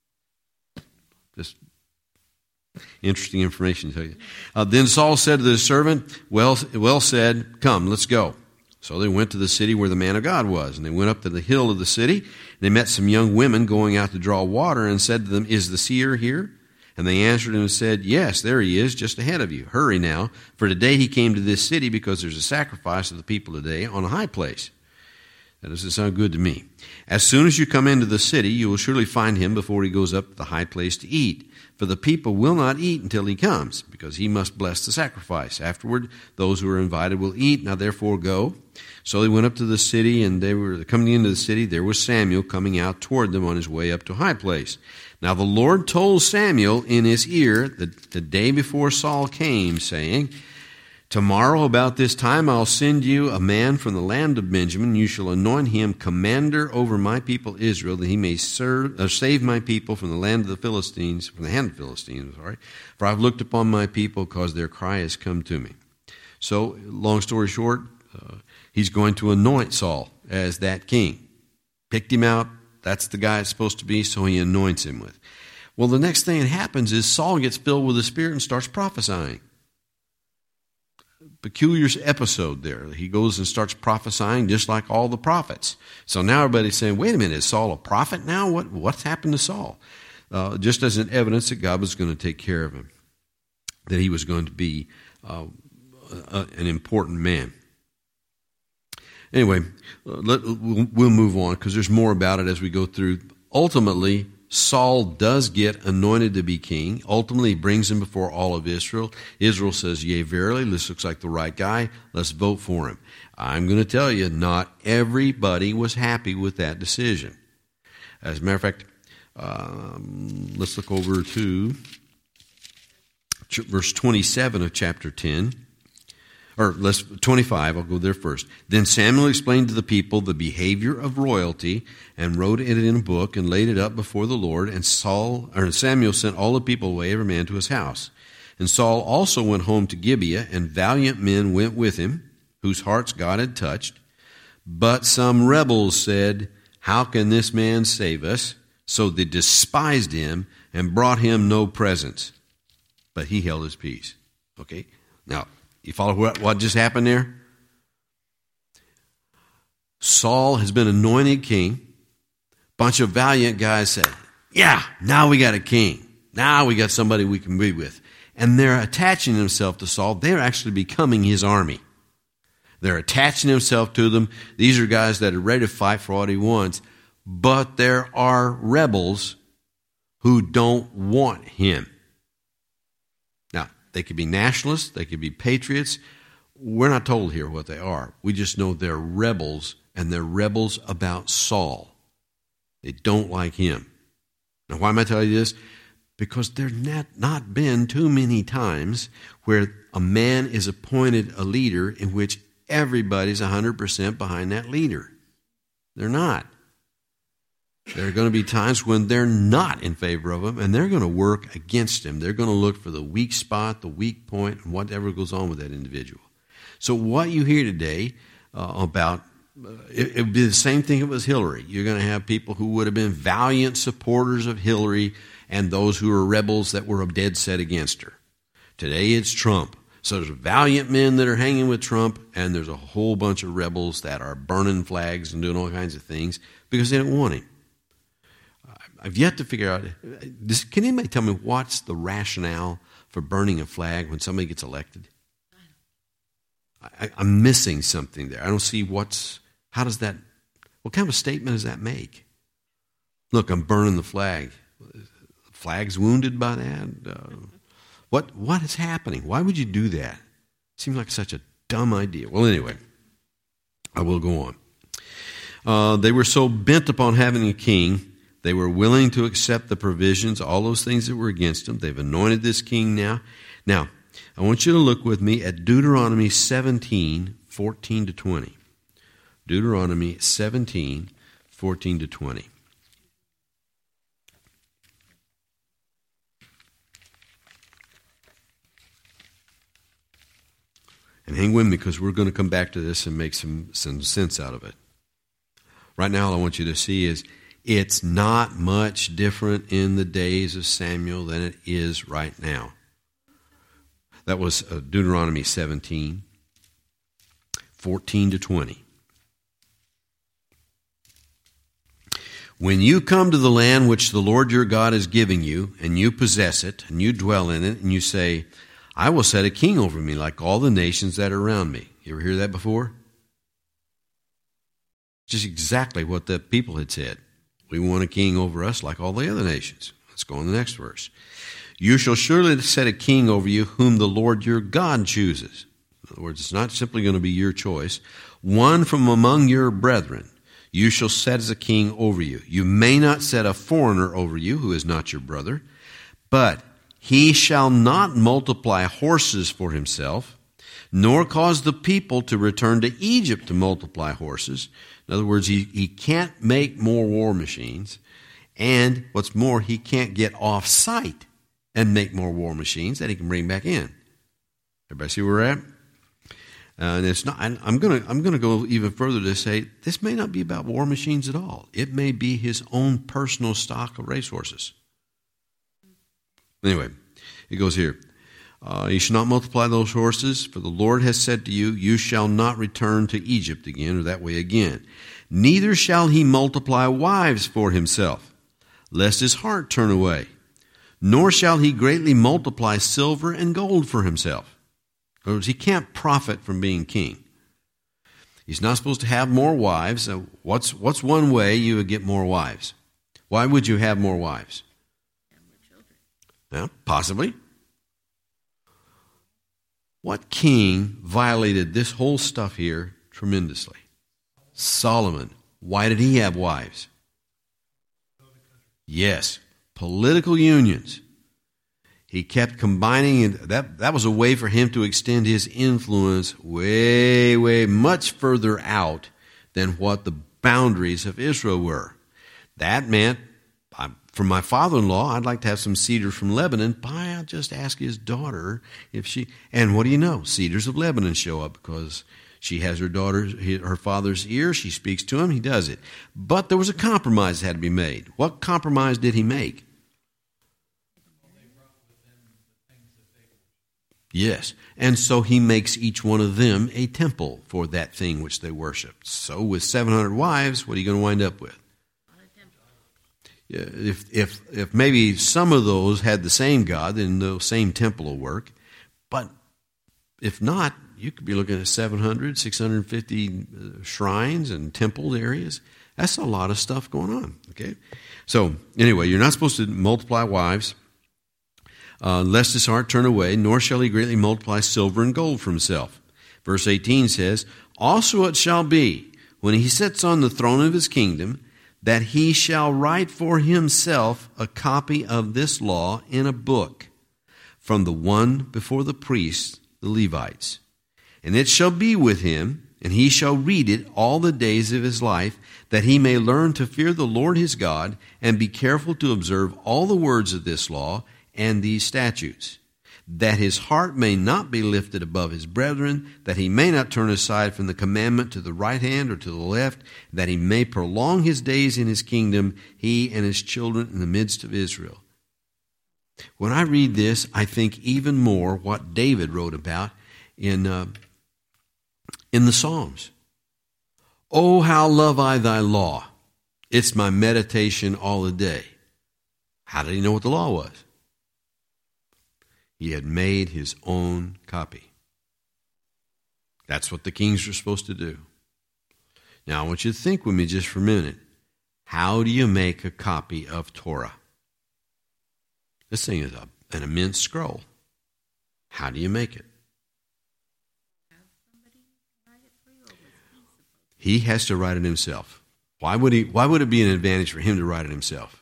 Just interesting information to tell you. Uh, then Saul said to the servant, well, well said, "Come, let's go." So they went to the city where the man of God was, and they went up to the hill of the city. They met some young women going out to draw water, and said to them, "Is the seer here?" And they answered him and said, "Yes, there he is, just ahead of you. Hurry now, for today he came to this city because there's a sacrifice of the people today on a high place." That doesn't sound good to me. "As soon as you come into the city, you will surely find him before he goes up to the high place to eat. For the people will not eat until he comes, because he must bless the sacrifice. Afterward, those who are invited will eat. Now therefore go." So they went up to the city, and they were coming into the city. There was Samuel coming out toward them on his way up to a high place. Now the Lord told Samuel in his ear the, the day before Saul came, saying, "Tomorrow about this time I'll send you a man from the land of Benjamin. You shall anoint him commander over my people Israel, that he may serve, uh, save my people from the land of the Philistines, from the hand of the Philistines, sorry. For I've looked upon my people, because their cry has come to me." So, long story short, uh, he's going to anoint Saul as that king. Picked him out. That's the guy it's supposed to be, so he anoints him with. Well, the next thing that happens is Saul gets filled with the Spirit and starts prophesying. Peculiar episode there. He goes and starts prophesying just like all the prophets. So now everybody's saying, "Wait a minute, is Saul a prophet now? What What's happened to Saul?" Uh, just as an evidence that God was going to take care of him, that he was going to be uh, a, an important man. Anyway, let, we'll move on because there's more about it as we go through. Ultimately, Saul does get anointed to be king. Ultimately, he brings him before all of Israel. Israel says, "Yea, verily, this looks like the right guy. Let's vote for him." I'm going to tell you, not everybody was happy with that decision. As a matter of fact, um, let's look over to verse twenty-seven of chapter ten. Or let's twenty-five, I'll go there first. Then Samuel explained to the people the behavior of royalty and wrote it in a book and laid it up before the Lord. And Saul or Samuel sent all the people away, every man to his house. And Saul also went home to Gibeah, and valiant men went with him, whose hearts God had touched. But some rebels said, "How can this man save us?" So they despised him and brought him no presents. But he held his peace. Okay? Now, you follow what, what just happened there? Saul has been anointed king. Bunch of valiant guys said, "Yeah, now we got a king. Now we got somebody we can be with." And they're attaching themselves to Saul. They're actually becoming his army. They're attaching themselves to them. These are guys that are ready to fight for what he wants. But there are rebels who don't want him. Now, they could be nationalists. They could be patriots. We're not told here what they are. We just know they're rebels, and they're rebels about Saul. They don't like him. Now, why am I telling you this? Because there's not, not been too many times where a man is appointed a leader in which everybody's one hundred percent behind that leader. They're not. There are going to be times when they're not in favor of him, and they're going to work against him. They're going to look for the weak spot, the weak point, and whatever goes on with that individual. So what you hear today uh, about, uh, it, it would be the same thing if it was Hillary. You're going to have people who would have been valiant supporters of Hillary and those who are rebels that were dead set against her. Today it's Trump. So there's valiant men that are hanging with Trump, and there's a whole bunch of rebels that are burning flags and doing all kinds of things because they don't want him. I've yet to figure out, this, can anybody tell me what's the rationale for burning a flag when somebody gets elected? I, I'm missing something there. I don't see what's, how does that, what kind of a statement does that make? Look, I'm burning the flag. Flag's wounded by that? Uh, what What is happening? Why would you do that? Seems like such a dumb idea. Well, anyway, I will go on. Uh, they were so bent upon having a king, they were willing to accept the provisions, all those things that were against them. They've anointed this king now. Now, I want you to look with me at Deuteronomy seventeen, fourteen to twenty. Deuteronomy seventeen, fourteen to twenty. And hang with me because we're going to come back to this and make some, some sense out of it. Right now, all I want you to see is it's not much different in the days of Samuel than it is right now. That was uh, Deuteronomy seventeen, fourteen to twenty. When you come to the land which the Lord your God is giving you, and you possess it, and you dwell in it, and you say, "I will set a king over me like all the nations that are around me." You ever hear that before? Just exactly what the people had said. We want a king over us like all the other nations. Let's go on to the next verse. "You shall surely set a king over you whom the Lord your God chooses." In other words, it's not simply going to be your choice. "One from among your brethren you shall set as a king over you. You may not set a foreigner over you who is not your brother, but he shall not multiply horses for himself, nor cause the people to return to Egypt to multiply horses." In other words, he, he can't make more war machines, and what's more, he can't get off site and make more war machines that he can bring back in. Everybody see where we're at? Uh, and it's not. I'm going to I'm going to go even further to say this may not be about war machines at all. It may be his own personal stock of racehorses. Anyway, it goes here. Uh, "you shall not multiply those horses, for the Lord has said to you, you shall not return to Egypt again," or that way again. "Neither shall he multiply wives for himself, lest his heart turn away. Nor shall he greatly multiply silver and gold for himself." In other words, he can't profit from being king. He's not supposed to have more wives. So what's, what's one way you would get more wives? Why would you have more wives? Well, possibly. What king violated this whole stuff here tremendously? Solomon. Why did he have wives? Yes, political unions. He kept combining, and that, that was a way for him to extend his influence way, way much further out than what the boundaries of Israel were. That meant, I, for my father-in-law, I'd like to have some cedars from Lebanon. By, I'll just ask his daughter if she, and what do you know? Cedars of Lebanon show up because she has her daughter's, her father's ear. She speaks to him. He does it. But there was a compromise that had to be made. What compromise did he make? Yes. And so he makes each one of them a temple for that thing which they worshiped. So with seven hundred wives, what are you going to wind up with? If if if maybe some of those had the same God, then the same temple will work. But if not, you could be looking at seven hundred, six hundred fifty shrines and temple areas. That's a lot of stuff going on. Okay. So anyway, you're not supposed to multiply wives. Uh, lest his heart turn away, nor shall he greatly multiply silver and gold for himself. Verse eighteen says, also it shall be, when he sits on the throne of his kingdom, that he shall write for himself a copy of this law in a book, from the one before the priests, the Levites. And it shall be with him, and he shall read it all the days of his life, that he may learn to fear the Lord his God, and be careful to observe all the words of this law, and these statutes, that his heart may not be lifted above his brethren, that he may not turn aside from the commandment to the right hand or to the left, that he may prolong his days in his kingdom, he and his children in the midst of Israel. When I read this, I think even more what David wrote about in, uh, in the Psalms. Oh, how love I thy law. It's my meditation all the day. How did he know what the law was? He had made his own copy. That's what the kings are supposed to do. Now, I want you to think with me just for a minute. How do you make a copy of Torah? This thing is a, an immense scroll. How do you make it? He has to write it himself. Why would he? Why would it be an advantage for him to write it himself?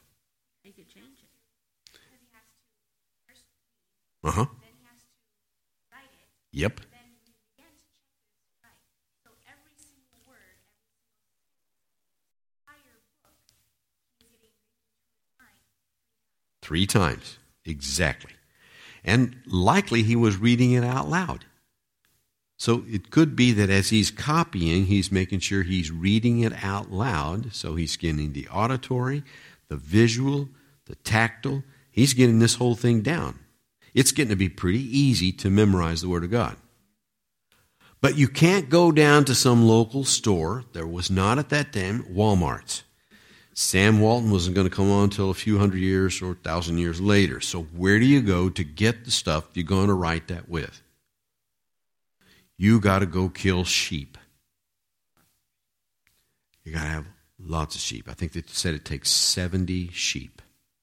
Uh-huh. Then he has to write it. Yep. Then we begin to check this right. So every single word, every entire book, he's getting written Three times. Exactly. And likely he was reading it out loud. So it could be that as he's copying, he's making sure he's reading it out loud. So he's getting the auditory, the visual, the tactile. He's getting this whole thing down. It's getting to be pretty easy to memorize the Word of God. But you can't go down to some local store. There was not at that time Walmart's. Sam Walton wasn't going to come on until a few hundred years or a thousand years later. So where do you go to get the stuff you're going to write that with? You got to go kill sheep. You got to have lots of sheep. I think they said it takes seventy sheep.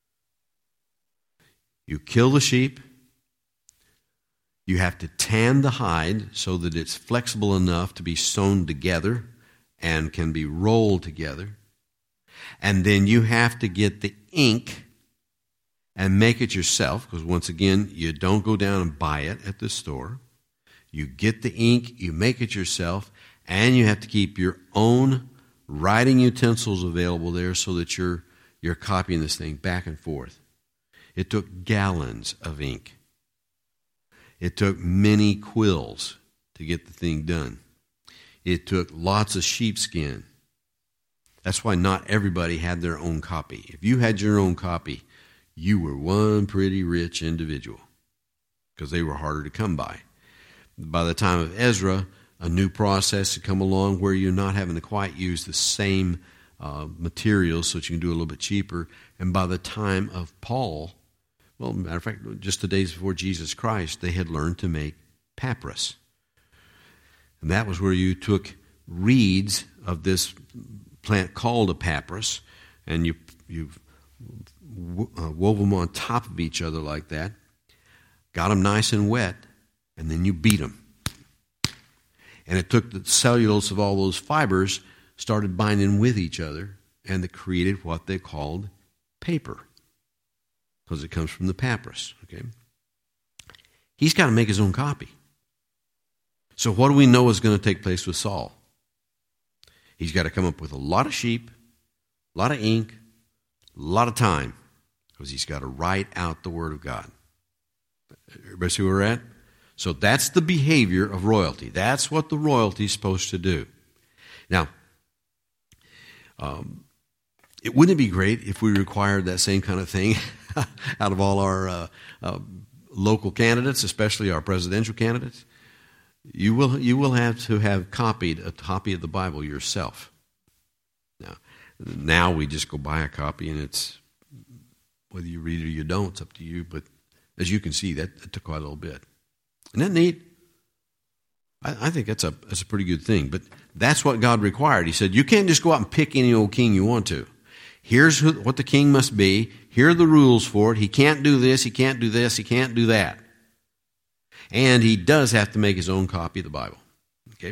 You kill the sheep. You have to tan the hide so that it's flexible enough to be sewn together and can be rolled together. And then you have to get the ink and make it yourself, because once again, you don't go down and buy it at the store. You get the ink, you make it yourself, and you have to keep your own writing utensils available there so that you're, you're copying this thing back and forth. It took gallons of ink. It took many quills to get the thing done. It took lots of sheepskin. That's why not everybody had their own copy. If you had your own copy, you were one pretty rich individual because they were harder to come by. By the time of Ezra, a new process had come along where you're not having to quite use the same uh, materials so that you can do it a little bit cheaper. And by the time of Paul, well, matter of fact, just the days before Jesus Christ, they had learned to make papyrus. And that was where you took reeds of this plant called a papyrus, and you you uh, wove them on top of each other like that, got them nice and wet, and then you beat them. And it took the cellulose of all those fibers, started binding with each other, and it created what they called paper, because it comes from the papyrus. Okay, He's got to make his own copy. So what do we know is going to take place with Saul? He's got to come up with a lot of sheep, a lot of ink, a lot of time, because he's got to write out the Word of God. Everybody see where we're at? So that's the behavior of royalty. That's what the royalty is supposed to do. Now, um, it wouldn't it be great if we required that same kind of thing out of all our uh, uh, local candidates, especially our presidential candidates? You will you will have to have copied a copy of the Bible yourself. Now, now we just go buy a copy, and it's whether you read it or you don't, it's up to you. But as you can see, that, that took quite a little bit. Isn't that neat? I, I think that's a that's a pretty good thing. But that's what God required. He said, you can't just go out and pick any old king you want to. Here's who, what the king must be. Here are the rules for it. He can't do this. He can't do this. He can't do that. And he does have to make his own copy of the Bible. Okay?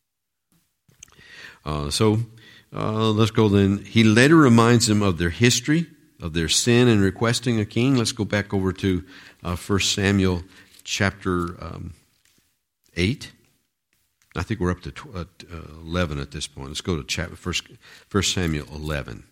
Uh, so uh, let's go then. He later reminds them of their history, of their sin in requesting a king. Let's go back over to uh, First Samuel chapter um, eight. I think we're up to tw- uh, eleven at this point. Let's go to chapter First, First Samuel eleven.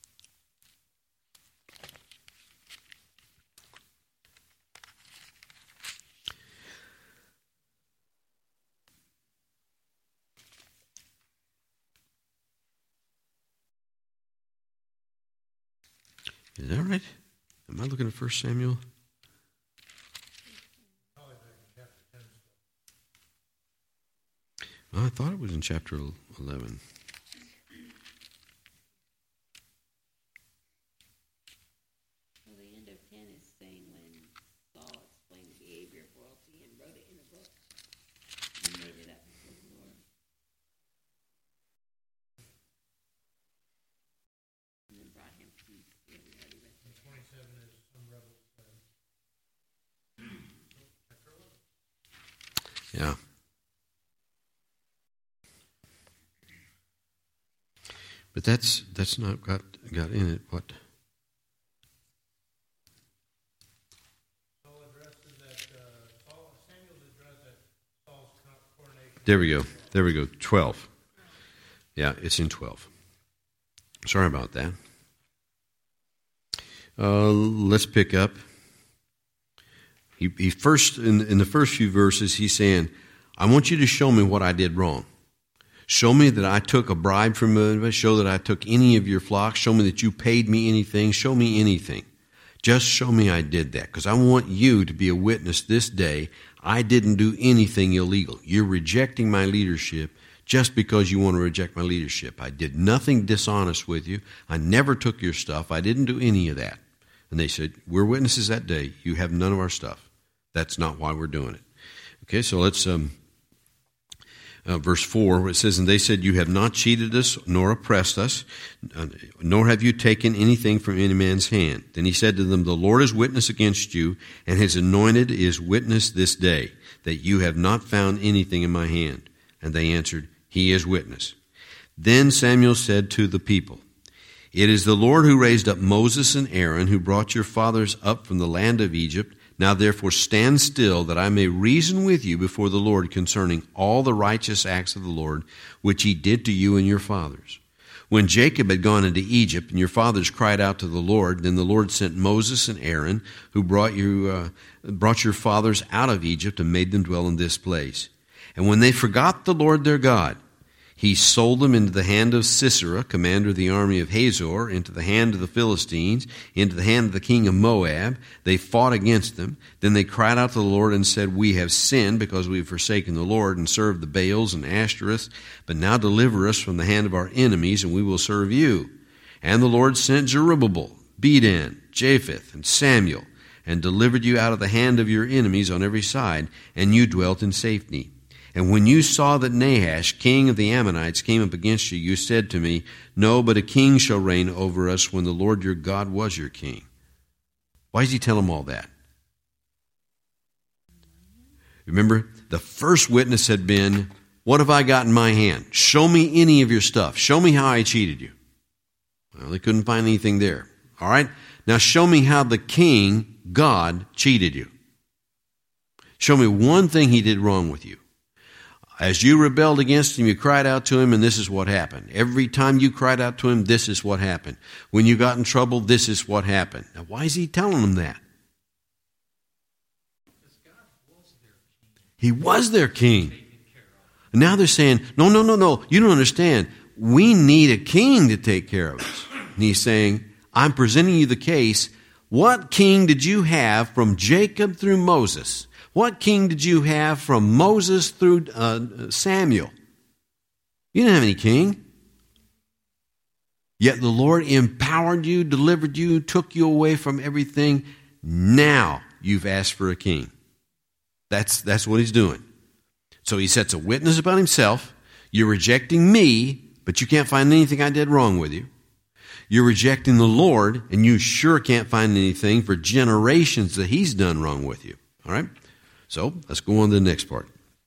Is that right? Am I looking at First Samuel? Well, I thought it was in chapter eleven. Well, the end of ten is saying when Saul explained the behavior of royalty and wrote it in a book and made it up before the Lord. And then brought him peace. Yeah, we already read that. Twenty-seven is some rebels. Yeah. But that's that's not got got in it. What? Saul addresses that, uh, Saul, Samuel's addressed that Saul's coronation. There we go. There we go. Twelve. Yeah, it's in twelve. Sorry about that. Uh, let's pick up. He, he first in, in the first few verses, he's saying, "I want you to show me what I did wrong. Show me that I took a bribe from anybody. Show that I took any of your flocks. Show me that you paid me anything. Show me anything. Just show me I did that, because I want you to be a witness this day. I didn't do anything illegal. You're rejecting my leadership just because you want to reject my leadership. I did nothing dishonest with you. I never took your stuff. I didn't do any of that." And they said, "We're witnesses that day. You have none of our stuff. That's not why we're doing it." Okay, so let's... Um, Uh, verse four, where it says, "And they said, you have not cheated us, nor oppressed us, uh, nor have you taken anything from any man's hand. Then he said to them, the Lord is witness against you, and his anointed is witness this day, that you have not found anything in my hand. And they answered, he is witness. Then Samuel said to the people, it is the Lord who raised up Moses and Aaron, who brought your fathers up from the land of Egypt. Now therefore stand still, that I may reason with you before the Lord concerning all the righteous acts of the Lord, which he did to you and your fathers. When Jacob had gone into Egypt, and your fathers cried out to the Lord, then the Lord sent Moses and Aaron, who brought you uh, brought your fathers out of Egypt, and made them dwell in this place. And when they forgot the Lord their God, he sold them into the hand of Sisera, commander of the army of Hazor, into the hand of the Philistines, into the hand of the king of Moab. They fought against them. Then they cried out to the Lord and said, we have sinned because we have forsaken the Lord and served the Baals and Ashtoreths. But now deliver us from the hand of our enemies, and we will serve you. And the Lord sent Zerubbabel, Bedan, Japheth, and Samuel, and delivered you out of the hand of your enemies on every side, and you dwelt in safety. And when you saw that Nahash, king of the Ammonites, came up against you, you said to me, no, but a king shall reign over us when the Lord your God was your king. Why does he tell them all that? Remember, the first witness had been, what have I got in my hand? Show me any of your stuff. Show me how I cheated you. Well, they couldn't find anything there. All right? Now show me how the king, God, cheated you. Show me one thing he did wrong with you. As you rebelled against him, you cried out to him, and this is what happened. Every time you cried out to him, this is what happened. When you got in trouble, this is what happened. Now, why is he telling them that? He was their king. And now they're saying, no, no, no, no, you don't understand. We need a king to take care of us. And he's saying, I'm presenting you the case. What king did you have from Jacob through Moses? What king did you have from Moses through uh, Samuel? You didn't have any king. Yet the Lord empowered you, delivered you, took you away from everything. Now you've asked for a king. That's, that's what he's doing. So he sets a witness about himself. You're rejecting me, but you can't find anything I did wrong with you. You're rejecting the Lord, and you sure can't find anything for generations that he's done wrong with you. All right? So let's go on to the next part.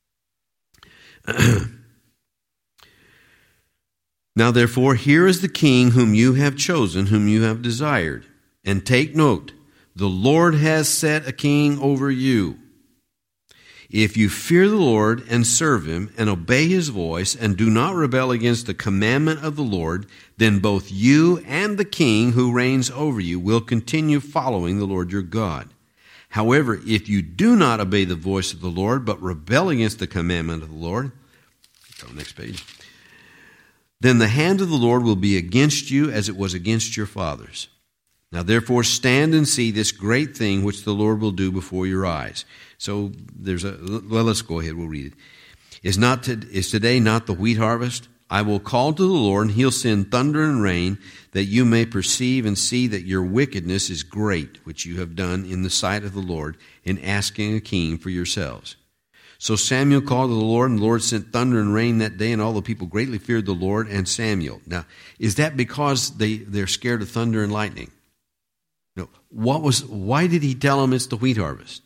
Now, therefore, here is the king whom you have chosen, whom you have desired. And take note, the Lord has set a king over you. If you fear the Lord and serve him and obey his voice and do not rebel against the commandment of the Lord, then both you and the king who reigns over you will continue following the Lord your God. However, if you do not obey the voice of the Lord, but rebel against the commandment of the Lord, go next page, then the hand of the Lord will be against you as it was against your fathers. Now therefore stand and see this great thing which the Lord will do before your eyes. So there's a, well, let's go ahead, we'll read it. Is not to, is today not the wheat harvest? I will call to the Lord, and he'll send thunder and rain, that you may perceive and see that your wickedness is great, which you have done in the sight of the Lord, in asking a king for yourselves. So Samuel called to the Lord, and the Lord sent thunder and rain that day, and all the people greatly feared the Lord and Samuel. Now, is that because they, they're scared of thunder and lightning? No. What was? Why did he tell them it's the wheat harvest?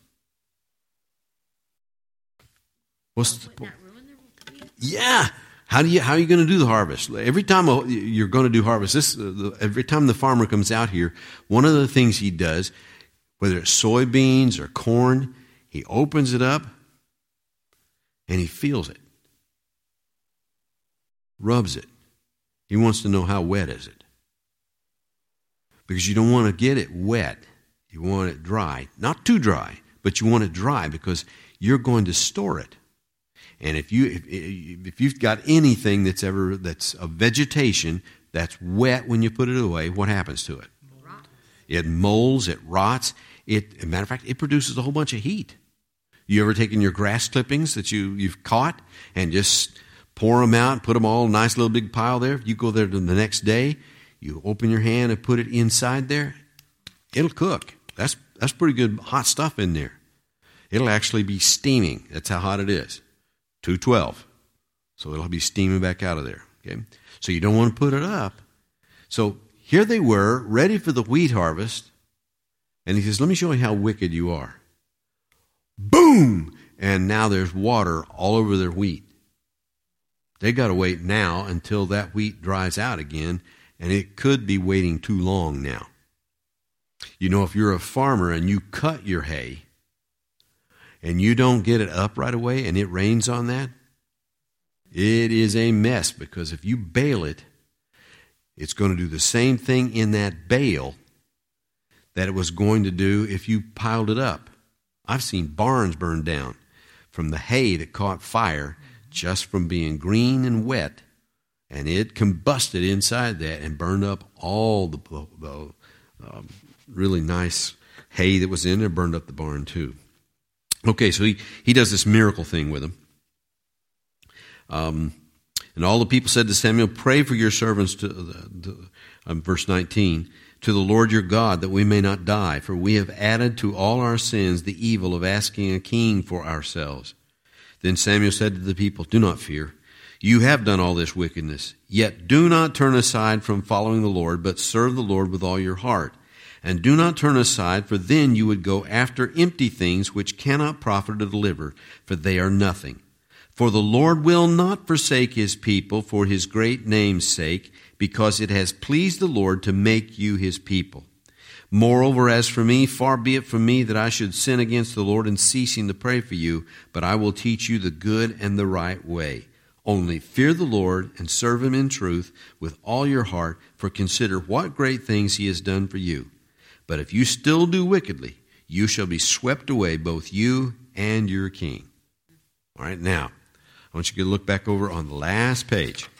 What's the point? Yeah. How do you? How are you going to do the harvest? Every time you're going to do harvest, this every time the farmer comes out here, one of the things he does, whether it's soybeans or corn, he opens it up and he feels it, rubs it. He wants to know how wet is it, because you don't want to get it wet. You want it dry, not too dry, but you want it dry because you're going to store it. And if you if, if you've got anything that's ever that's a vegetation that's wet when you put it away, what happens to it? It molds, it rots. It, as a matter of fact, it produces a whole bunch of heat. You ever taken your grass clippings that you you've caught and just pour them out, put them all in a nice little big pile there? You go there the next day, you open your hand and put it inside there, it'll cook. That's that's pretty good hot stuff in there. It'll actually be steaming. That's how hot it is. two twelve. So it'll be steaming back out of there. Okay? So you don't want to put it up. So here they were, ready for the wheat harvest. And he says, let me show you how wicked you are. Boom! And now there's water all over their wheat. They got to wait now until that wheat dries out again. And it could be waiting too long now. You know, if you're a farmer and you cut your hay, and you don't get it up right away and it rains on that, it is a mess, because if you bale it, it's going to do the same thing in that bale that it was going to do if you piled it up. I've seen barns burned down from the hay that caught fire just from being green and wet, and it combusted inside that and burned up all the, the um, really nice hay that was in there, burned up the barn too. Okay, so he, he does this miracle thing with them. Um, and all the people said to Samuel, pray for your servants, to, to um, verse nineteen, to the Lord your God, that we may not die, for we have added to all our sins the evil of asking a king for ourselves. Then Samuel said to the people, do not fear. You have done all this wickedness, yet do not turn aside from following the Lord, but serve the Lord with all your heart. And do not turn aside, for then you would go after empty things which cannot profit or deliver, for they are nothing. For the Lord will not forsake his people for his great name's sake, because it has pleased the Lord to make you his people. Moreover, as for me, far be it from me that I should sin against the Lord in ceasing to pray for you, but I will teach you the good and the right way. Only fear the Lord and serve him in truth with all your heart, for consider what great things he has done for you. But if you still do wickedly, you shall be swept away, both you and your king. All right, now, I want you to look back over on the last page.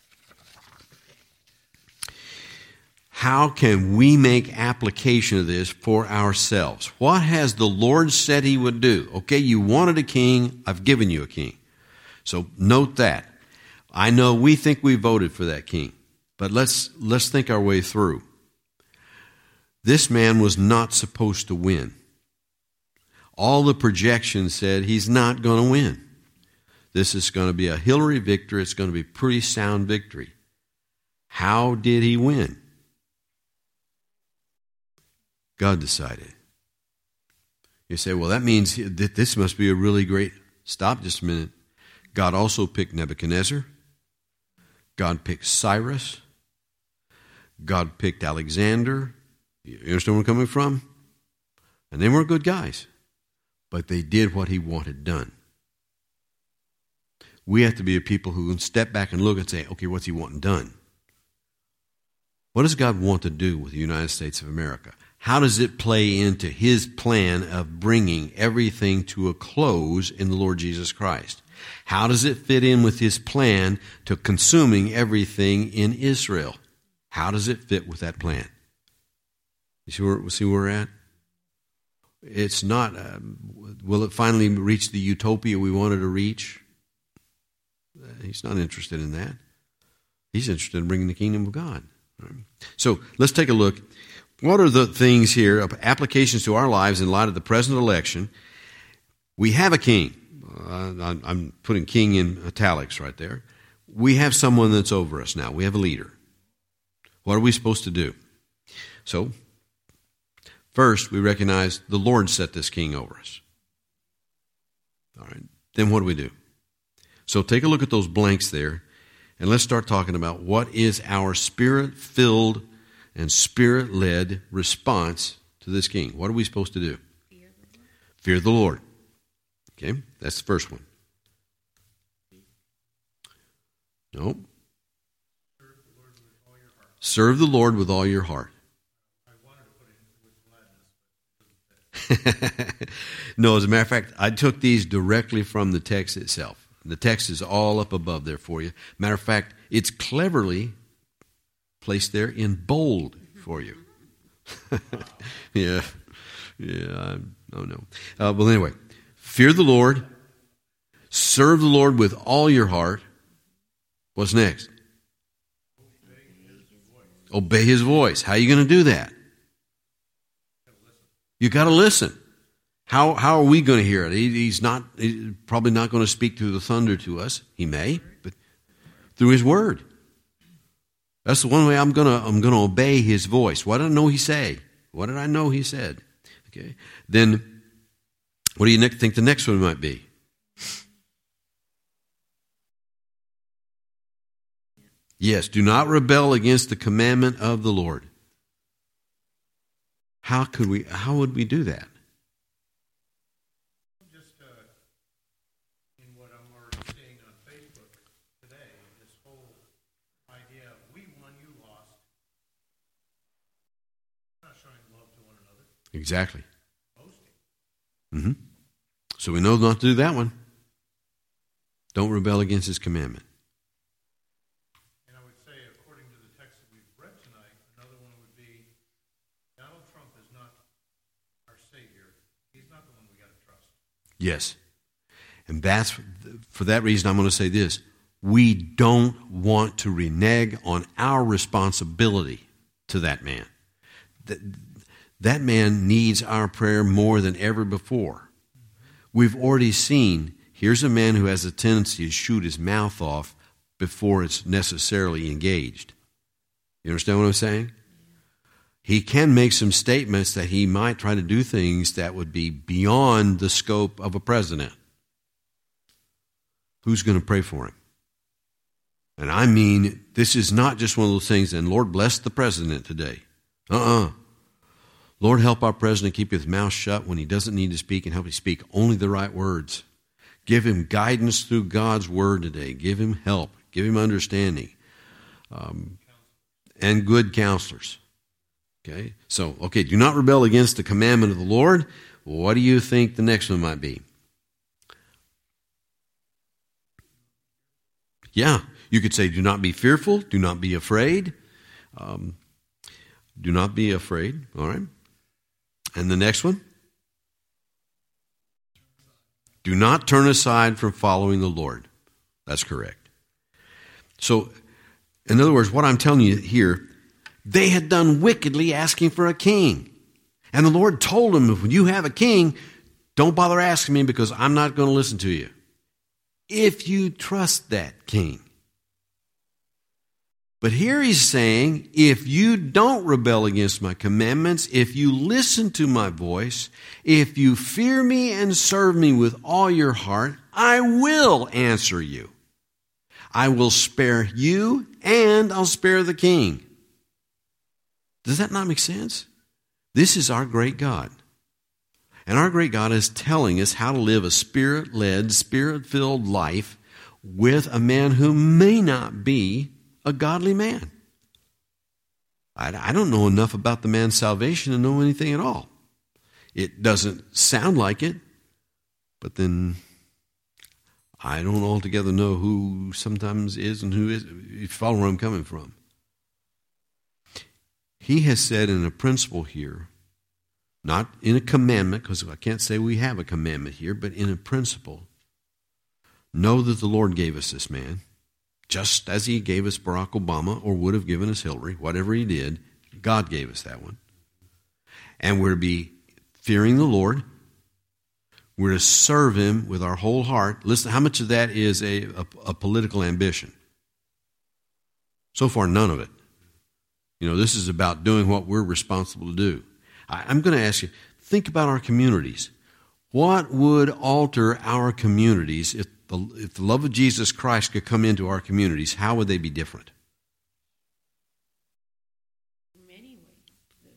How can we make application of this for ourselves? What has the Lord said he would do? Okay, you wanted a king. I've given you a king. So note that. I know we think we voted for that king, but let's let's think our way through. This man was not supposed to win. All the projections said he's not going to win. This is going to be a Hillary victory. It's going to be a pretty sound victory. How did he win? God decided. You say, well, that means that this must be a really great... Stop just a minute. God also picked Nebuchadnezzar. God picked Cyrus. God picked Alexander. You understand where I'm coming from? And they weren't good guys. But they did what he wanted done. We have to be a people who can step back and look and say, okay, what's he wanting done? What does God want to do with the United States of America? How does it play into his plan of bringing everything to a close in the Lord Jesus Christ? How does it fit in with his plan to consuming everything in Israel? How does it fit with that plan? You see where, see where we're at? It's not, uh, will it finally reach the utopia we wanted to reach? Uh, he's not interested in that. He's interested in bringing the kingdom of God. Right? So let's take a look. What are the things here, applications to our lives in light of the present election? We have a king. Uh, I'm putting king in italics right there. We have someone that's over us now. We have a leader. What are we supposed to do? So, first, we recognize the Lord set this king over us. All right. Then what do we do? So take a look at those blanks there, and let's start talking about what is our spirit-filled and spirit-led response to this king. What are we supposed to do? Fear the Lord. Fear the Lord. Okay, that's the first one. No. Serve the Lord with all your heart. I wanted to put it with gladness. No, as a matter of fact, I took these directly from the text itself. The text is all up above there for you. Matter of fact, it's cleverly placed there in bold for you. yeah, yeah, oh no. Uh, well, anyway, fear the Lord, serve the Lord with all your heart. What's next? Obey his voice. Obey his voice. How are you going to do that? You got to listen. How how are we going to hear it? He, he's not he's probably not going to speak through the thunder to us. He may, but through his word. That's the one way I'm gonna I'm gonna obey his voice. What did I know he say? What did I know he said? Okay. Then, what do you think the next one might be? Yes. Do not rebel against the commandment of the Lord. How could we? How would we do that? Just uh, in what I'm already seeing on Facebook today, this whole idea of we won, you lost. Not showing love to one another. Exactly. Boasting. Mm-hmm. So we know not to do that one. Don't rebel against his commandment. And I would say, according to the text that we've read tonight, another one would be Donald Trump is not our Savior. He's not the one we got to trust. Yes. And that's for that reason I'm going to say this. We don't want to renege on our responsibility to that man. That, that man needs our prayer more than ever before. We've already seen, here's a man who has a tendency to shoot his mouth off before it's necessarily engaged. You understand what I'm saying? He can make some statements that he might try to do things that would be beyond the scope of a president. Who's going to pray for him? And I mean, this is not just one of those things, and Lord bless the president today. Uh-uh. Lord, help our president keep his mouth shut when he doesn't need to speak, and help him speak only the right words. Give him guidance through God's word today. Give him help. Give him understanding. Um, and good counselors. Okay, so, okay, do not rebel against the commandment of the Lord. What do you think the next one might be? Yeah, you could say, do not be fearful, do not be afraid. Um, do not be afraid, all right? And the next one? Do not turn aside from following the Lord. That's correct. So, in other words, what I'm telling you here, they had done wickedly asking for a king. And the Lord told them, if you have a king, don't bother asking me because I'm not going to listen to you. If you trust that king. But here he's saying, if you don't rebel against my commandments, if you listen to my voice, if you fear me and serve me with all your heart, I will answer you. I will spare you and I'll spare the king. Does that not make sense? This is our great God. And our great God is telling us how to live a spirit-led, spirit-filled life with a man who may not be a godly man. I, I don't know enough about the man's salvation to know anything at all. It doesn't sound like it, but then I don't altogether know who sometimes is and who is. You follow where I'm coming from. He has said in a principle here, not in a commandment, because I can't say we have a commandment here, but in a principle, know that the Lord gave us this man, just as he gave us Barack Obama or would have given us Hillary, whatever he did, God gave us that one. And we're to be fearing the Lord. We're to serve him with our whole heart. Listen, how much of that is a, a, a political ambition? So far, none of it. You know, this is about doing what we're responsible to do. I, I'm going to ask you, think about our communities. What would alter our communities if the, if the love of Jesus Christ could come into our communities? How would they be different? In many ways.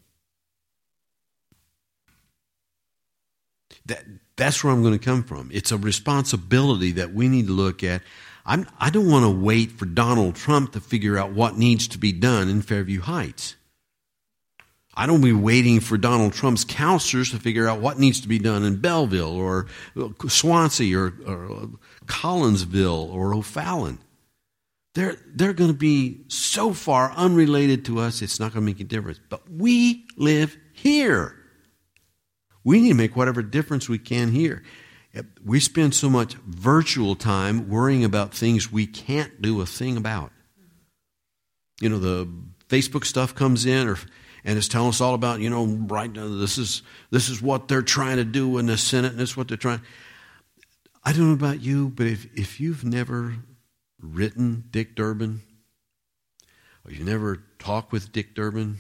That, that's where I'm going to come from. It's a responsibility that we need to look at. I'm, I don't want to wait for Donald Trump to figure out what needs to be done in Fairview Heights. I don't be waiting for Donald Trump's counselors to figure out what needs to be done in Belleville or Swansea or, or Collinsville or O'Fallon. They're, they're going to be so far unrelated to us, it's not going to make a difference. But we live here. We need to make whatever difference we can here. We spend so much virtual time worrying about things we can't do a thing about. You know, the Facebook stuff comes in, or and it's telling us all about, you know, right now this is this is what they're trying to do in the Senate, and this is what they're trying. I don't know about you, but if, if you've never written Dick Durbin, or you've never talked with Dick Durbin,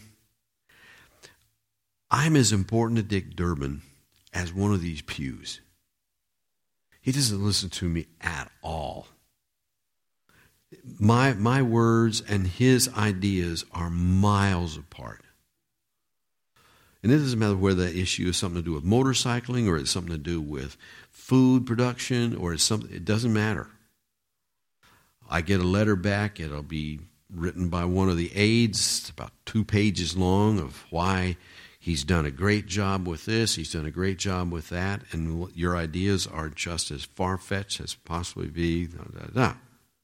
I'm as important to Dick Durbin as one of these pews. He doesn't listen to me at all. My, my words and his ideas are miles apart. And it doesn't matter whether that issue is something to do with motorcycling or it's something to do with food production or it's something, it doesn't matter. I get a letter back, it'll be written by one of the aides, it's about two pages long, of why he's done a great job with this, he's done a great job with that, and your ideas are just as far-fetched as possibly be. Da, da, da.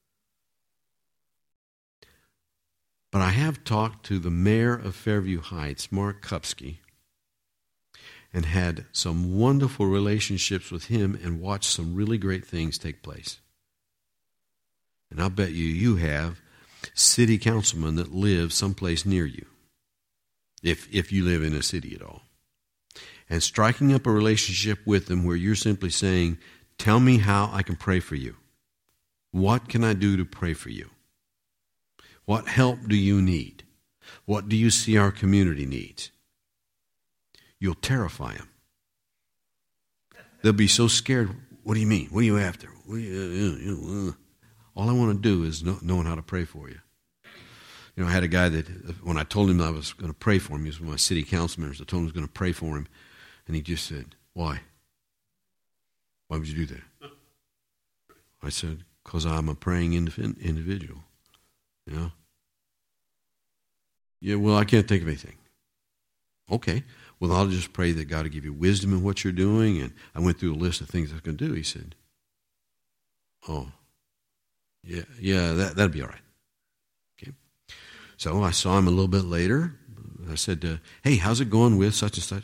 But I have talked to the mayor of Fairview Heights, Mark Kupsky, and had some wonderful relationships with him and watched some really great things take place. And I'll bet you you have city councilmen that live someplace near you. If if you live in a city at all. And striking up a relationship with them where you're simply saying, tell me how I can pray for you. What can I do to pray for you? What help do you need? What do you see our community needs? You'll terrify them. They'll be so scared. What do you mean? What are you after? What are you, uh, uh, uh. All I want to do is know, knowing how to pray for you. You know, I had a guy that, when I told him I was going to pray for him, he was one of my city council members, I told him I was going to pray for him, and he just said, why? Why would you do that? I said, because I'm a praying indiv- individual. You know? Yeah, well, I can't think of anything. Okay. Well, I'll just pray that God will give you wisdom in what you're doing. And I went through a list of things I was going to do. He said, oh, yeah, yeah, that, that'd be all right. Okay. So I saw him a little bit later. I said, uh, hey, how's it going with such and such?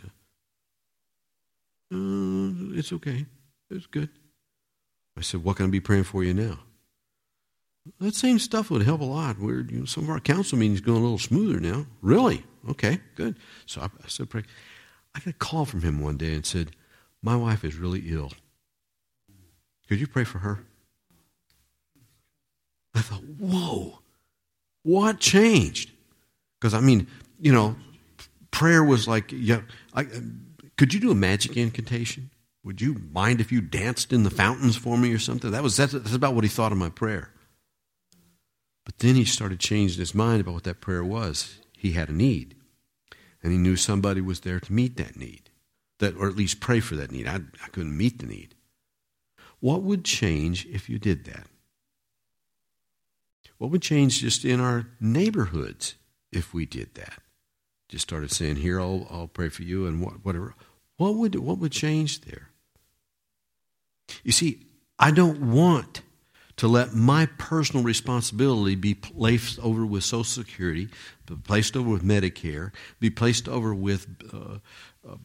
Uh, it's okay. It's good. I said, what can I be praying for you now? That same stuff would help a lot. We're, you know, some of our council meetings going a little smoother now. Really? Okay, good. So I, I said, pray. I got a call from him one day and said, my wife is really ill. Could you pray for her? I thought, whoa, what changed? Because, I mean, you know, prayer was like, yeah, I, could you do a magic incantation? Would you mind if you danced in the fountains for me or something? That was that's, that's about what he thought of my prayer. But then he started changing his mind about what that prayer was. He had a need, and he knew somebody was there to meet that need, that or at least pray for that need. I, I couldn't meet the need. What would change if you did that? What would change just in our neighborhoods if we did that? Just started saying, here, I'll, I'll pray for you and what, whatever. What would, what would change there? You see, I don't want to let my personal responsibility be placed over with Social Security, be placed over with Medicare, be placed over with uh, uh,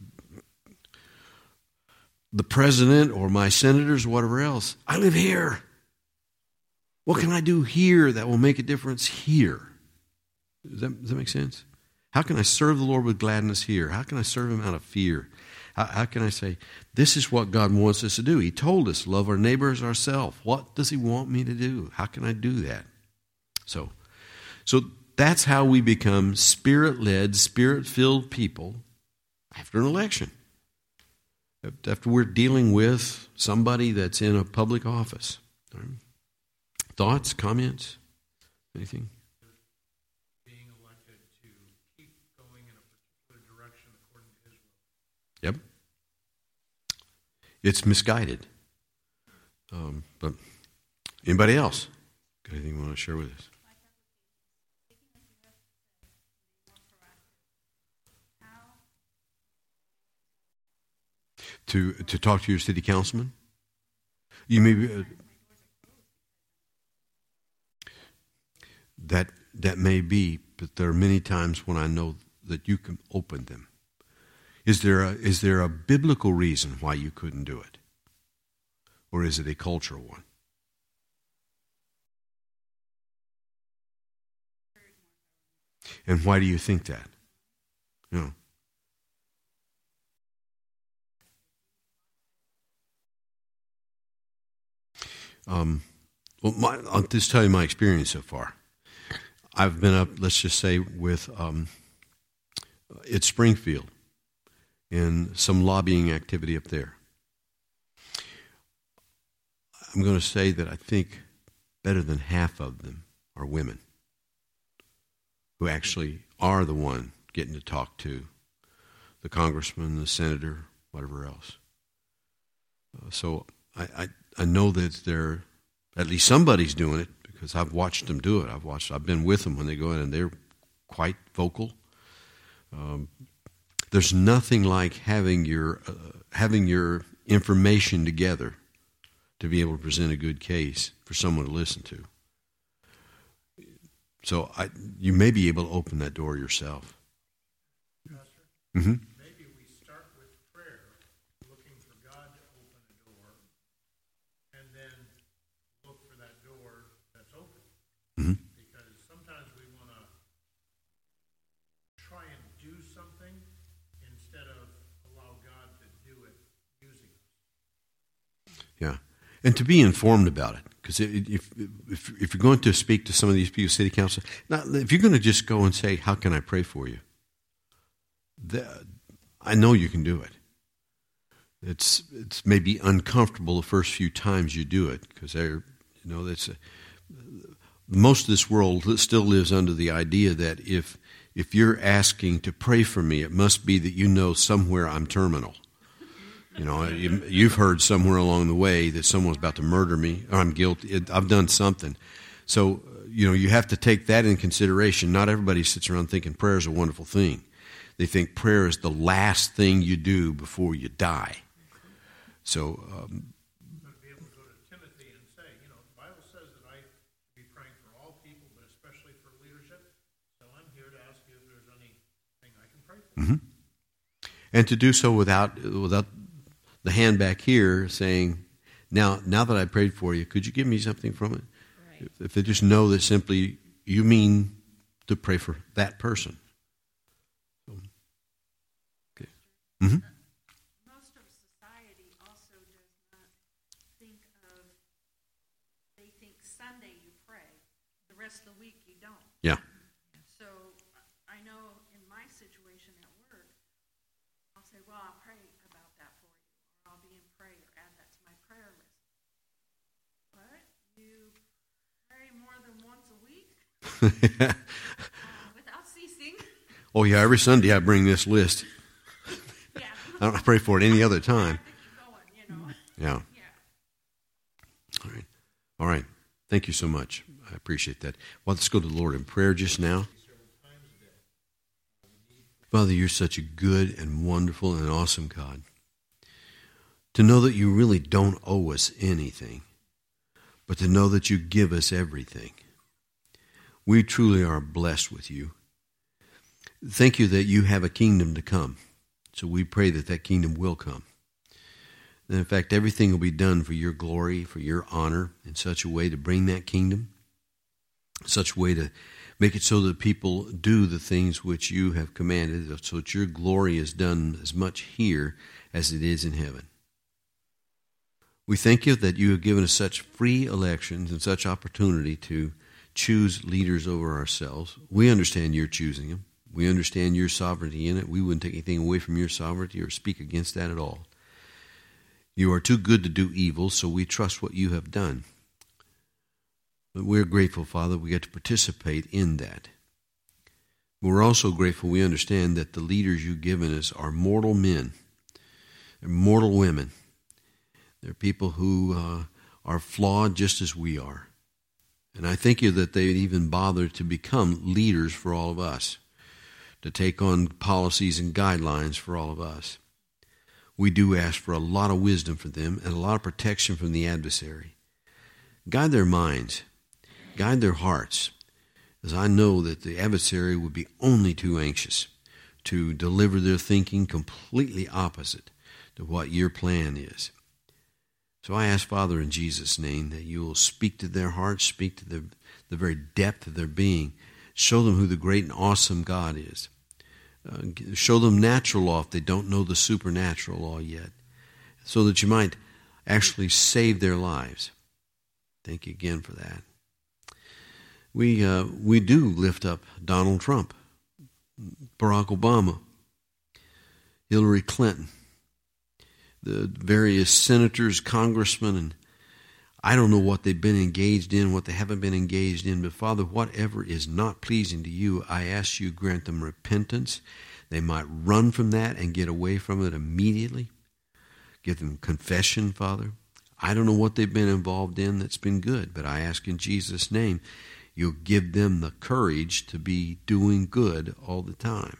the president or my senators or whatever else. I live here. What can I do here that will make a difference here? Does that, does that make sense? How can I serve the Lord with gladness here? How can I serve him out of fear? How, how can I say, this is what God wants us to do? He told us, love our neighbors ourselves. What does he want me to do? How can I do that? So, so that's how we become spirit-led, spirit-filled people after an election. After we're dealing with somebody that's in a public office. Thoughts, comments, anything? Being elected to keep going in a particular direction according to his will. Yep. It's misguided. Um, but anybody else? Got anything you want to share with us? To to talk to your city councilman? You may be, uh, that that may be, but there are many times when I know that you can open them. Is there a, is there a biblical reason why you couldn't do it? Or is it a cultural one? And why do you think that? You know. Um, well, my, I'll just tell you my experience so far. I've been up, let's just say, with um, it's Springfield and some lobbying activity up there. I'm going to say that I think better than half of them are women who actually are the one getting to talk to the congressman, the senator, whatever else. Uh, so I, I I know that there, at least somebody's doing it because I've watched them do it. I've watched. I've been with them when they go in, and they're quite vocal. Um, there's nothing like having your uh, having your information together to be able to present a good case for someone to listen to. So I, you may be able to open that door yourself. Pastor, Mm-hmm. maybe we start with prayer, looking for God to open a door, and then look for that door that's open. Mm-hmm. Because sometimes we want to try and do something instead of allow God to do it using us. Yeah, and to be informed about it, because if, if if you're going to speak to some of these people, city council, not, if you're going to just go and say, "How can I pray for you?" The, I know you can do it. It's it's maybe uncomfortable the first few times you do it because they're you know that's a, most of this world still lives under the idea that if if you're asking to pray for me, it must be that you know somewhere I'm terminal. You know, you, you've heard somewhere along the way that someone's about to murder me, or I'm guilty. I've done something. So, you know, you have to take that in consideration. Not everybody sits around thinking prayer is a wonderful thing. They think prayer is the last thing you do before you die. So, um, But be able to go to Timothy and say, you know, the Bible says that I should be praying for all people, but especially for leadership. So I'm here to ask you if there's anything I can pray for. mm-hmm. And to do so without without the hand back here saying, now now that I prayed for you, could you give me something from it? Right. If, if they just know that simply you mean to pray for that person. So, okay. Mm-hmm. Most of society also does not think of, they think Sunday you pray, the rest of the week you don't. Yeah. So I know in my situation at work, I'll say, well, I'll pray about that for you, or I'll be in prayer, add that to my prayer list. What? You pray more than once a week uh, without ceasing? Oh, yeah, every Sunday I bring this list. Yeah. I don't pray for it any other time. I keep going, you know. Yeah. Yeah. All right. All right. Thank you so much. I appreciate that. Well, let's go to the Lord in prayer just now. Father, you're such a good and wonderful and awesome God. To know that you really don't owe us anything, but to know that you give us everything. We truly are blessed with you. Thank you that you have a kingdom to come. So we pray that that kingdom will come. And in fact, everything will be done for your glory, for your honor, in such a way to bring that kingdom, such a way to make it so that people do the things which you have commanded, so that your glory is done as much here as it is in heaven. We thank you that you have given us such free elections and such opportunity to choose leaders over ourselves. We understand you're choosing them. We understand your sovereignty in it. We wouldn't take anything away from your sovereignty or speak against that at all. You are too good to do evil, so we trust what you have done. But we're grateful, Father, we get to participate in that. We're also grateful we understand that the leaders you've given us are mortal men. They're mortal women. They're people who uh, are flawed just as we are. And I thank you that they even bother to become leaders for all of us, to take on policies and guidelines for all of us. We do ask for a lot of wisdom for them and a lot of protection from the adversary. Guide their minds. Guide their hearts, as I know that the adversary would be only too anxious to deliver their thinking completely opposite to what your plan is. So I ask, Father, in Jesus' name, that you will speak to their hearts, speak to the, the very depth of their being, show them who the great and awesome God is. Uh, show them natural law if they don't know the supernatural law yet, so that you might actually save their lives. Thank you again for that. We uh, we do lift up Donald Trump, Barack Obama, Hillary Clinton, the various senators, congressmen, and I don't know what they've been engaged in, what they haven't been engaged in, but Father, whatever is not pleasing to you, I ask you grant them repentance. They might run from that and get away from it immediately. Give them confession, Father. I don't know what they've been involved in that's been good, but I ask in Jesus' name, you'll give them the courage to be doing good all the time.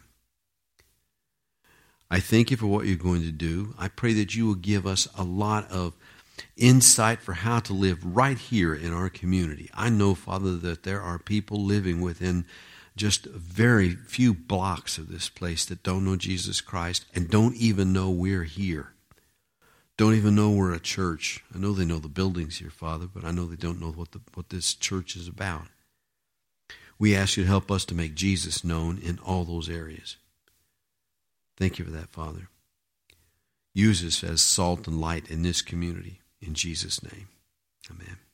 I thank you for what you're going to do. I pray that you will give us a lot of insight for how to live right here in our community. I know, Father, that there are people living within just very few blocks of this place that don't know Jesus Christ and don't even know we're here. Don't even know we're a church. I know they know the buildings here, Father, but I know they don't know what the, what this church is about. We ask you to help us to make Jesus known in all those areas. Thank you for that, Father. Use us as salt and light in this community. In Jesus' name, amen.